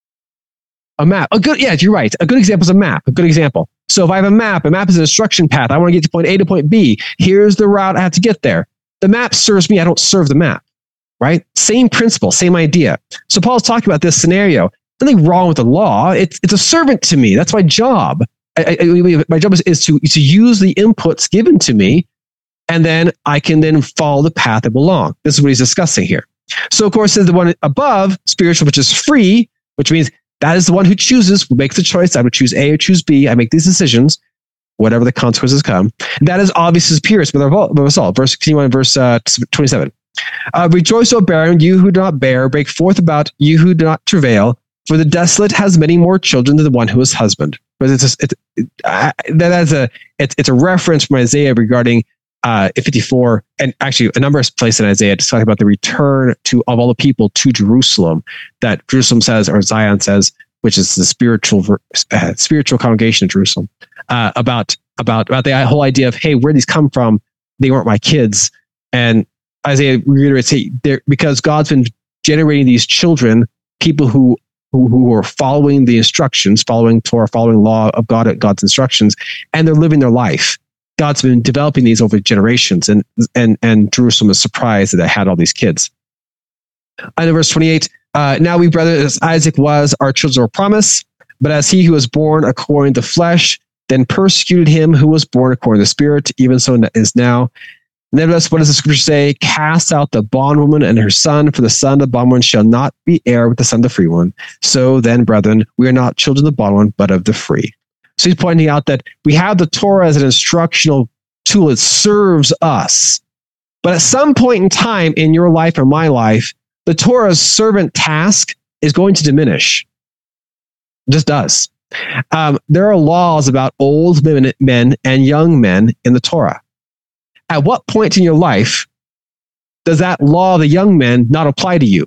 A map. A good, yeah, you're right. A good example is a map. A good example. So if I have a map, a map is an instruction path. I want to get to point A to point B. Here's the route I have to get there. The map serves me. I don't serve the map, right? Same principle, same idea. So Paul's talking about this scenario. Nothing wrong with the law. It's it's a servant to me. That's my job. I, I, my job is, is to, to use the inputs given to me, and then I can then follow the path that belong. This is what he's discussing here. So, of course, there's the one above, spiritual, which is free, which means that is the one who chooses, who makes the choice. I would choose A or choose B. I make these decisions, whatever the consequences come. That is obviously superior to the result. Verse, continue on, verse uh, twenty-seven. Uh, Rejoice, O barren, you who do not bear. Break forth about you who do not travail. For the desolate has many more children than the one who is husband. But it's a, it's it, uh, that's a it's it's a reference from Isaiah regarding uh, fifty-four, and actually a number of places in Isaiah to talk about the return to of all the people to Jerusalem. That Jerusalem says, or Zion says, which is the spiritual uh, spiritual congregation of Jerusalem. Uh, about about about the whole idea of, hey, where these come from? They weren't my kids. And Isaiah reiterates, hey, because God's been generating these children, people who. Who, who are following the instructions, following Torah, following law of God, God's instructions, and they're living their life. God's been developing these over generations, and and and Jerusalem is surprised that they had all these kids. And in verse twenty-eight, uh, now we, brothers, as Isaac was, our children were promised, but as he who was born according to the flesh, then persecuted him who was born according to the Spirit, even so is now. Nevertheless, what does the scripture say? Cast out the bondwoman and her son, for the son of the bondwoman shall not be heir with the son of the free one. So then, brethren, we are not children of the bondwoman, but of the free. So he's pointing out that we have the Torah as an instructional tool. It serves us. But at some point in time in your life or my life, the Torah's servant task is going to diminish. It just does. Um, there are laws about old men, men and young men in the Torah. At what point in your life does that law of the young men not apply to you?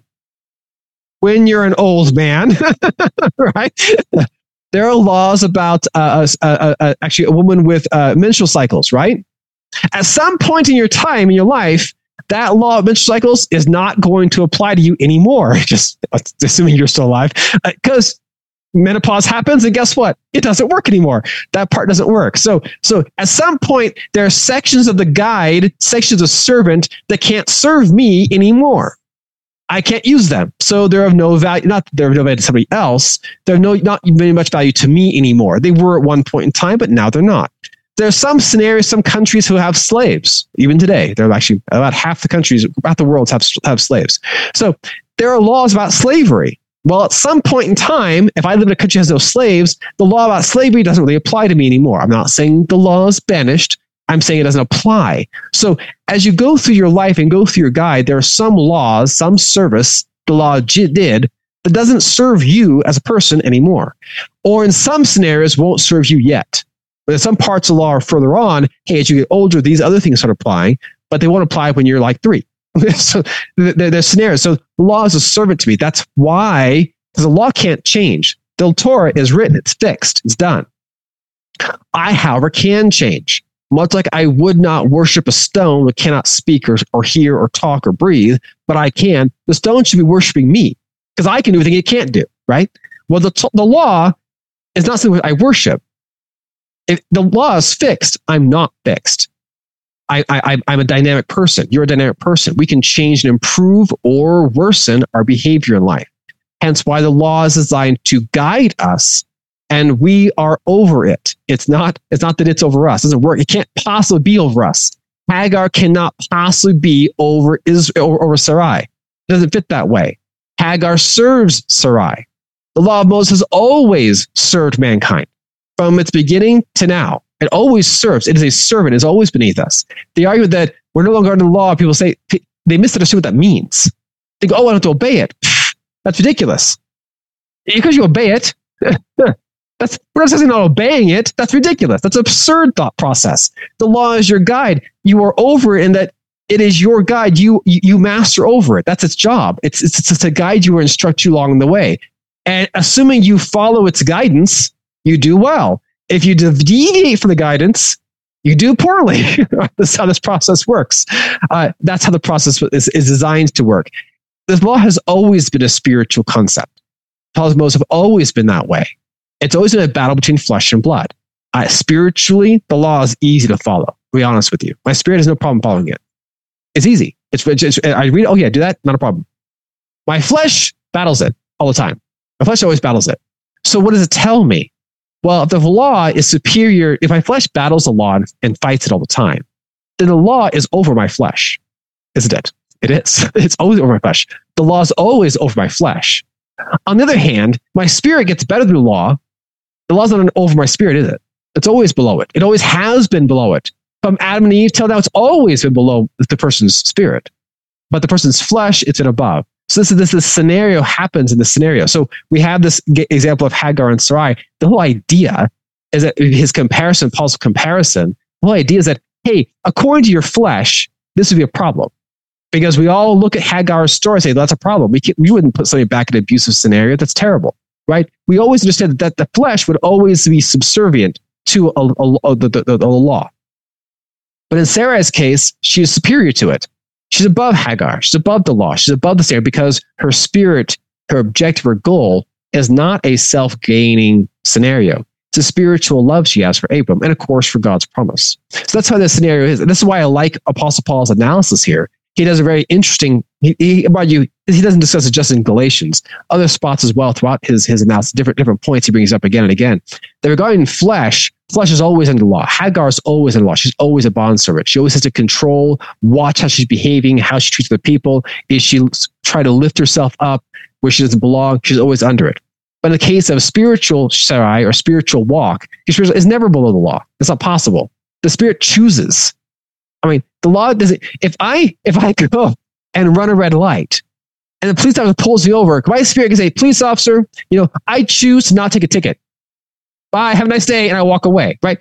When you're an old man, right? There are laws about uh, uh, uh, uh, actually a woman with uh, menstrual cycles, right? At some point in your time in your life, that law of menstrual cycles is not going to apply to you anymore. Just assuming you're still alive, because uh, menopause happens, and guess what? It doesn't work anymore. That part doesn't work. So, so at some point, there are sections of the guide, sections of servant that can't serve me anymore. I can't use them. So they're of no value. Not they're of no value to somebody else. They're no not very much value to me anymore. They were at one point in time, but now they're not. There are some scenarios, some countries who have slaves. Even today, they're actually about half the countries, about the world have have slaves. So there are laws about slavery. Well, at some point in time, if I live in a country that has no slaves, the law about slavery doesn't really apply to me anymore. I'm not saying the law is banished. I'm saying it doesn't apply. So as you go through your life and go through your guide, there are some laws, some service the law did that doesn't serve you as a person anymore. Or in some scenarios, won't serve you yet. But in some parts of the law are further on, hey, as you get older, these other things start applying, but they won't apply when you're like three. So there's scenarios. So the law is a servant to me. That's why Because the law can't change. The Torah is written, it's fixed, it's done. I, however, can change. Much like I would not worship a stone that cannot speak or, or hear or talk or breathe, but I can. The stone should be worshiping me because I can do everything it can't do, right? Well, the, the law is not something I worship. If the law is fixed, I'm not fixed. I, I, I'm a dynamic person. You're a dynamic person. We can change and improve or worsen our behavior in life. Hence why the law is designed to guide us, and we are over it. It's not, it's not that it's over us. It doesn't work. It can't possibly be over us. Hagar cannot possibly be over Israel or over Sarai. It doesn't fit that way. Hagar serves Sarai. The law of Moses has always served mankind from its beginning to now. It always serves. It is a servant. It's always beneath us. The argument that we're no longer under the law, people say, they misunderstand what that means. They go, oh, I don't have to obey it. That's ridiculous. Because you obey it, that's, we're not saying not obeying it. That's ridiculous. That's an absurd thought process. The law is your guide. You are over it in that it is your guide. You, you master over it. That's its job. It's, it's, it's to guide you or instruct you along the way. And assuming you follow its guidance, you do well. If you deviate from the guidance, you do poorly. That's how this process works. Uh, that's how the process is, is designed to work. This law has always been a spiritual concept. Laws of Moses have always been that way. It's always been a battle between flesh and blood. Uh, spiritually, the law is easy to follow. To be honest with you, my spirit has no problem following it. It's easy. It's, it's I read. Oh yeah, do that. Not a problem. My flesh battles it all the time. My flesh always battles it. So what does it tell me? Well, if the law is superior, if my flesh battles the law and, and fights it all the time, then the law is over my flesh, isn't it? It is. It's always over my flesh. The law is always over my flesh. On the other hand, my spirit gets better than the law. The law's not over my spirit, is it? It's always below it. It always has been below it. From Adam and Eve till now, it's always been below the person's spirit. But the person's flesh, it's been above. So this is this, this scenario happens in this scenario. So we have this example of Hagar and Sarai. The whole idea is that his comparison, Paul's comparison, the whole idea is that, hey, according to your flesh, this would be a problem. Because we all look at Hagar's story and say, that's a problem. We, can't, we wouldn't put somebody back in an abusive scenario. That's terrible, right? We always understand that the flesh would always be subservient to a, a, a, the, the, the law. But in Sarai's case, she is superior to it. She's above Hagar. She's above the law. She's above the standard because her spirit, her objective, her goal is not a self-gaining scenario. It's a spiritual love she has for Abram and, of course, for God's promise. So that's how this scenario is. And this is why I like Apostle Paul's analysis here. He does a very interesting, he, he, about you, he doesn't discuss it just in Galatians, other spots as well throughout his, his analysis, different, different points he brings up again and again. That regarding flesh, flesh is always under the law. Hagar is always under the law. She's always a bondservant. She always has to control, watch how she's behaving, how she treats other people. Is she try to lift herself up where she doesn't belong? She's always under it. But in the case of spiritual Sarai or spiritual walk, spiritual is never below the law. It's not possible. The spirit chooses. I mean, the law doesn't, if I, if I go and run a red light and the police officer pulls me over, my spirit can say, police officer, you know, I choose to not take a ticket. Bye, have a nice day. And I walk away, right?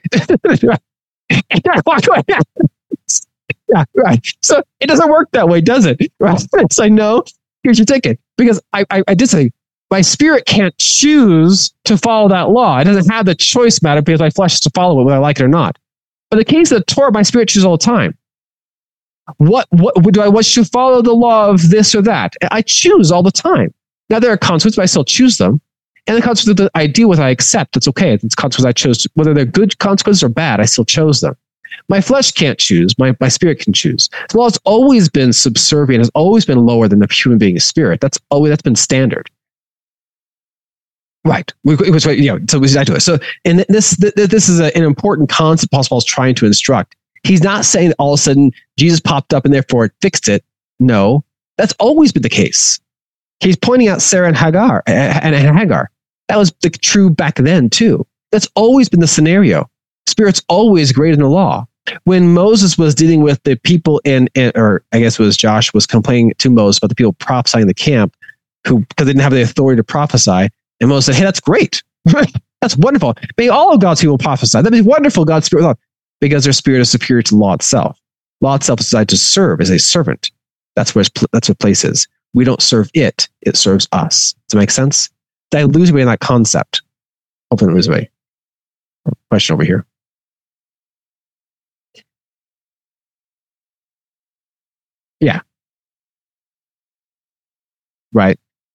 And I walk away. Yeah, right. So it doesn't work that way, does it? Right? It's like, no, here's your ticket. Because I, I, I did say, my spirit can't choose to follow that law. It doesn't have the choice matter because my flesh has to follow it whether I like it or not. But in the case of the Torah, my spirit chooses all the time. What, what do I want to follow the law of this or that? I choose all the time. Now there are consequences, but I still choose them. And the consequences that I deal with, I accept. It's okay. It's consequences I chose. Whether they're good consequences or bad, I still chose them. My flesh can't choose. My, my spirit can choose. The law has always been subservient, has always been lower than the human being's spirit. That's always, that's been standard. Right. It was, you know, so we decided to it. So, and this, this is a, an important concept Apostle Paul's trying to instruct. He's not saying that all of a sudden Jesus popped up and therefore it fixed it. No, that's always been the case. He's pointing out Sarah and Hagar and Hagar. That was the true back then too. That's always been the scenario. Spirit's always greater than the law. When Moses was dealing with the people in, in or I guess it was Josh was complaining to Moses about the people prophesying in the camp who, because they didn't have the authority to prophesy. And Moses said, hey, that's great. That's wonderful. May all of God's people prophesy. That'd be wonderful, God's spirit. Law. Because their spirit is superior to the law itself. Law itself is designed to serve as a servant. That's where its, that's what place is. We don't serve it. It serves us. Does that make sense? Did I lose away in that concept? Hopefully, I lose away. Question over here. Yeah. Right.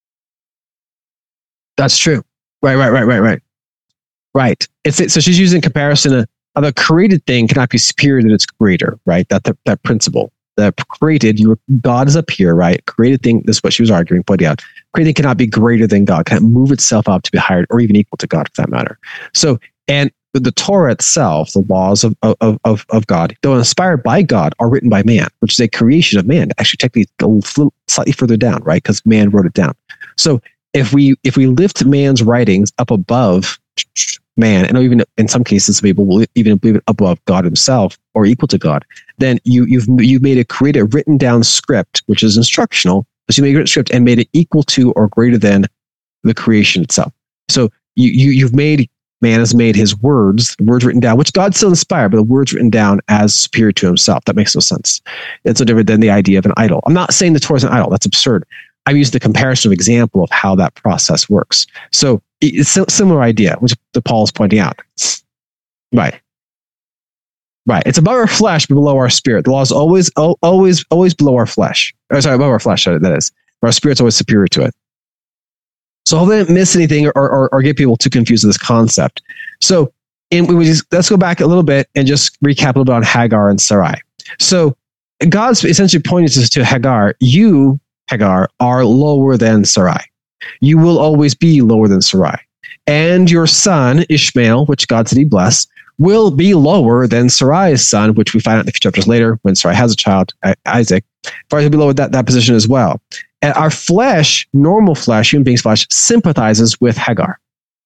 That's true. Right, right, right, right, right. Right. It's it, so she's using comparison of, of a created thing cannot be superior than its creator, right? That that, that principle. That created, you God is up here, right? Created thing, this is what she was arguing, pointing out. Created thing cannot be greater than God, cannot move itself up to be higher or even equal to God for that matter. So, and the Torah itself, the laws of, of, of, of God, though inspired by God, are written by man, which is a creation of man. Actually, technically, go slightly further down, right? Because man wrote it down. So if we if we lift man's writings up above man, and even in some cases, people will even believe it above God himself or equal to God, then you, you've you've made a created, written down script, which is instructional, but you made a written script and made it equal to or greater than the creation itself. So you, you you've made man has made his words, the words written down, which God still inspired, but the words written down as superior to himself. That makes no sense. It's no different than the idea of an idol. I'm not saying the Torah is an idol. That's absurd. I've used the comparative example of how that process works. So it's a similar idea, which the Paul is pointing out. Right. Right. It's above our flesh, but below our spirit. The law is always, always, always below our flesh. Or sorry, above our flesh, that is. But our spirit's always superior to it. So hopefully I didn't miss anything or, or, or get people too confused with this concept. So and we just, let's go back a little bit and just recap a little bit on Hagar and Sarai. So God's essentially pointing us to Hagar. You, Hagar, are lower than Sarai. You will always be lower than Sarai. And your son, Ishmael, which God said he blessed, will be lower than Sarai's son, which we find out in a few chapters later when Sarai has a child, Isaac. Sarai will be lower that, that position as well. And our flesh, normal flesh, human beings' flesh, sympathizes with Hagar.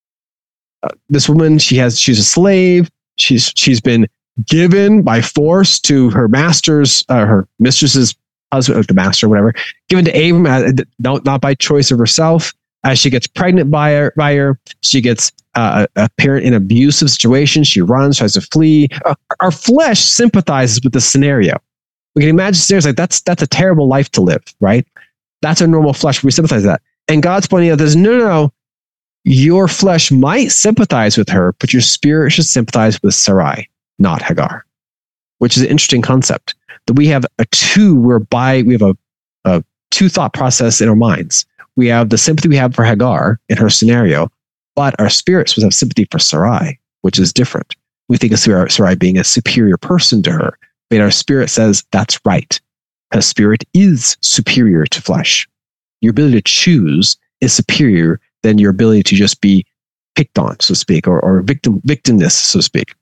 Uh, this woman, she has, she's a slave. She's she's been given by force to her master's, uh, her mistress's husband, or the master, whatever, given to Abram, uh, not, not by choice of herself. As she gets pregnant by her, by her she gets uh, a parent in an abusive situation. She runs, tries to flee. Uh, our flesh sympathizes with the scenario. We can imagine scenarios like that's that's a terrible life to live, right? That's our normal flesh. We sympathize with that. And God's pointing out, there's no, no, no. Your flesh might sympathize with her, but your spirit should sympathize with Sarai, not Hagar, which is an interesting concept. That we have a two, whereby we have a, a two thought process in our minds. We have the sympathy we have for Hagar in her scenario, but our spirits would have sympathy for Sarai, which is different. We think of Sarai being a superior person to her, but our spirit says that's right. A spirit is superior to flesh. Your ability to choose is superior than your ability to just be picked on, so to speak, or, or victim victimness, so to speak.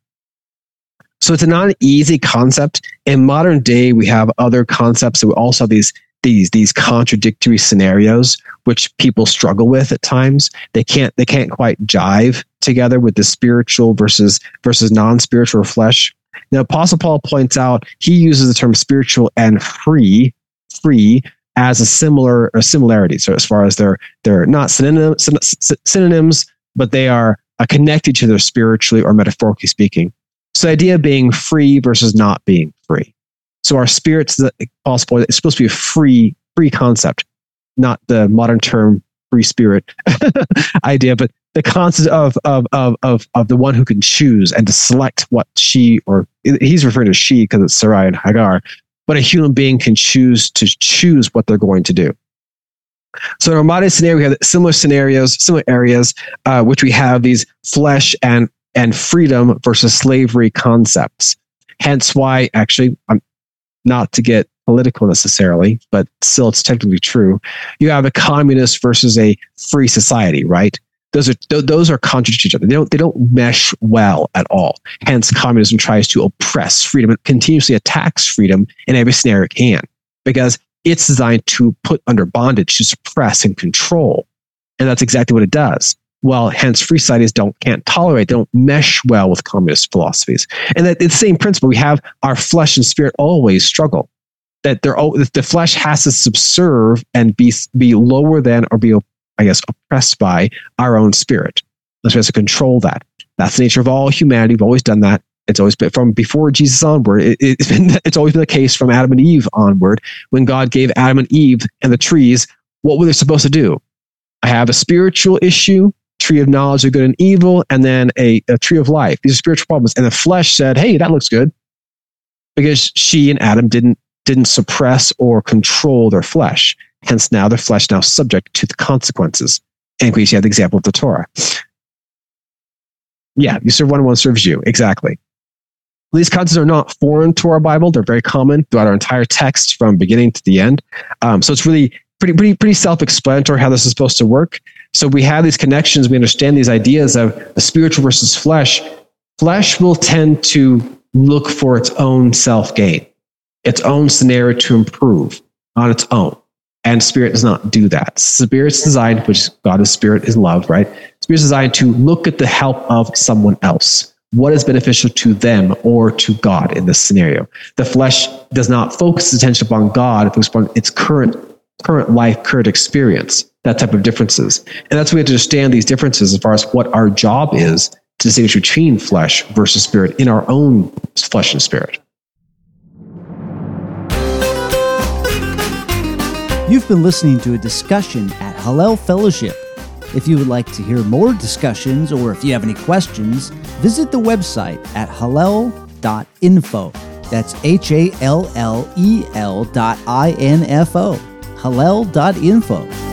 So it's a not an easy concept. In modern day, we have other concepts. So we also have these these these contradictory scenarios which people struggle with at times. They can't they can't quite jive together with the spiritual versus versus non-spiritual flesh. Now, Apostle Paul points out he uses the term spiritual and free, free as a similar a similarity. So as far as they're they're not synonyms, synonyms, but they are uh, connected to their spiritually or metaphorically speaking. So the idea of being free versus not being free. So our spirits, the Apostle Paul, it's supposed to be a free free concept, not the modern term free spirit idea, but the concept of, of of of of the one who can choose and to select what she, or he's referring to she because it's Sarai and Hagar, but a human being can choose to choose what they're going to do. So in our modern scenario, we have similar scenarios, similar areas, uh, which we have these flesh and and freedom versus slavery concepts. Hence why, actually, I'm not to get political necessarily, but still it's technically true. You have a communist versus a free society, right? Those are those are contradictory to each other. They don't they don't mesh well at all. Hence, communism tries to oppress freedom. It continuously attacks freedom in every scenario it can, because it's designed to put under bondage, to suppress and control, and that's exactly what it does. Well, hence, free societies don't can't tolerate. They don't mesh well with communist philosophies, and that it's the same principle. We have our flesh and spirit always struggle. That they're the flesh has to subserve and be be lower than or be, I guess, oppressed by our own spirit. Let's have to control that. That's the nature of all humanity. We've always done that. It's always been from before Jesus onward. It, it's been it's always been the case from Adam and Eve onward. When God gave Adam and Eve and the trees, what were they supposed to do? I have a spiritual issue, tree of knowledge of good and evil, and then a, a tree of life. These are spiritual problems. And the flesh said, hey, that looks good. Because she and Adam didn't didn't suppress or control their flesh. Hence now their flesh now subject to the consequences. And we have the example of the Torah. Yeah, you serve one and one serves you. Exactly. These concepts are not foreign to our Bible. They're very common throughout our entire text from beginning to the end. Um, so it's really pretty, pretty, pretty self-explanatory how this is supposed to work. So we have these connections. We understand these ideas of the spiritual versus flesh. Flesh will tend to look for its own self-gain, its own scenario to improve on its own. And spirit does not do that. Spirit's designed, which God is spirit, is love, right? Spirit's designed to look at the help of someone else. What is beneficial to them or to God in this scenario? The flesh does not focus attention upon God, it focuses upon its current, current life, current experience, that type of differences. And that's why we have to understand these differences as far as what our job is to distinguish between flesh versus spirit in our own flesh and spirit. You've been listening to a discussion at Hallel Fellowship. If you would like to hear more discussions or if you have any questions, visit the website at hallel dot info. That's H A L L E L dot I N F O. hallel dot info.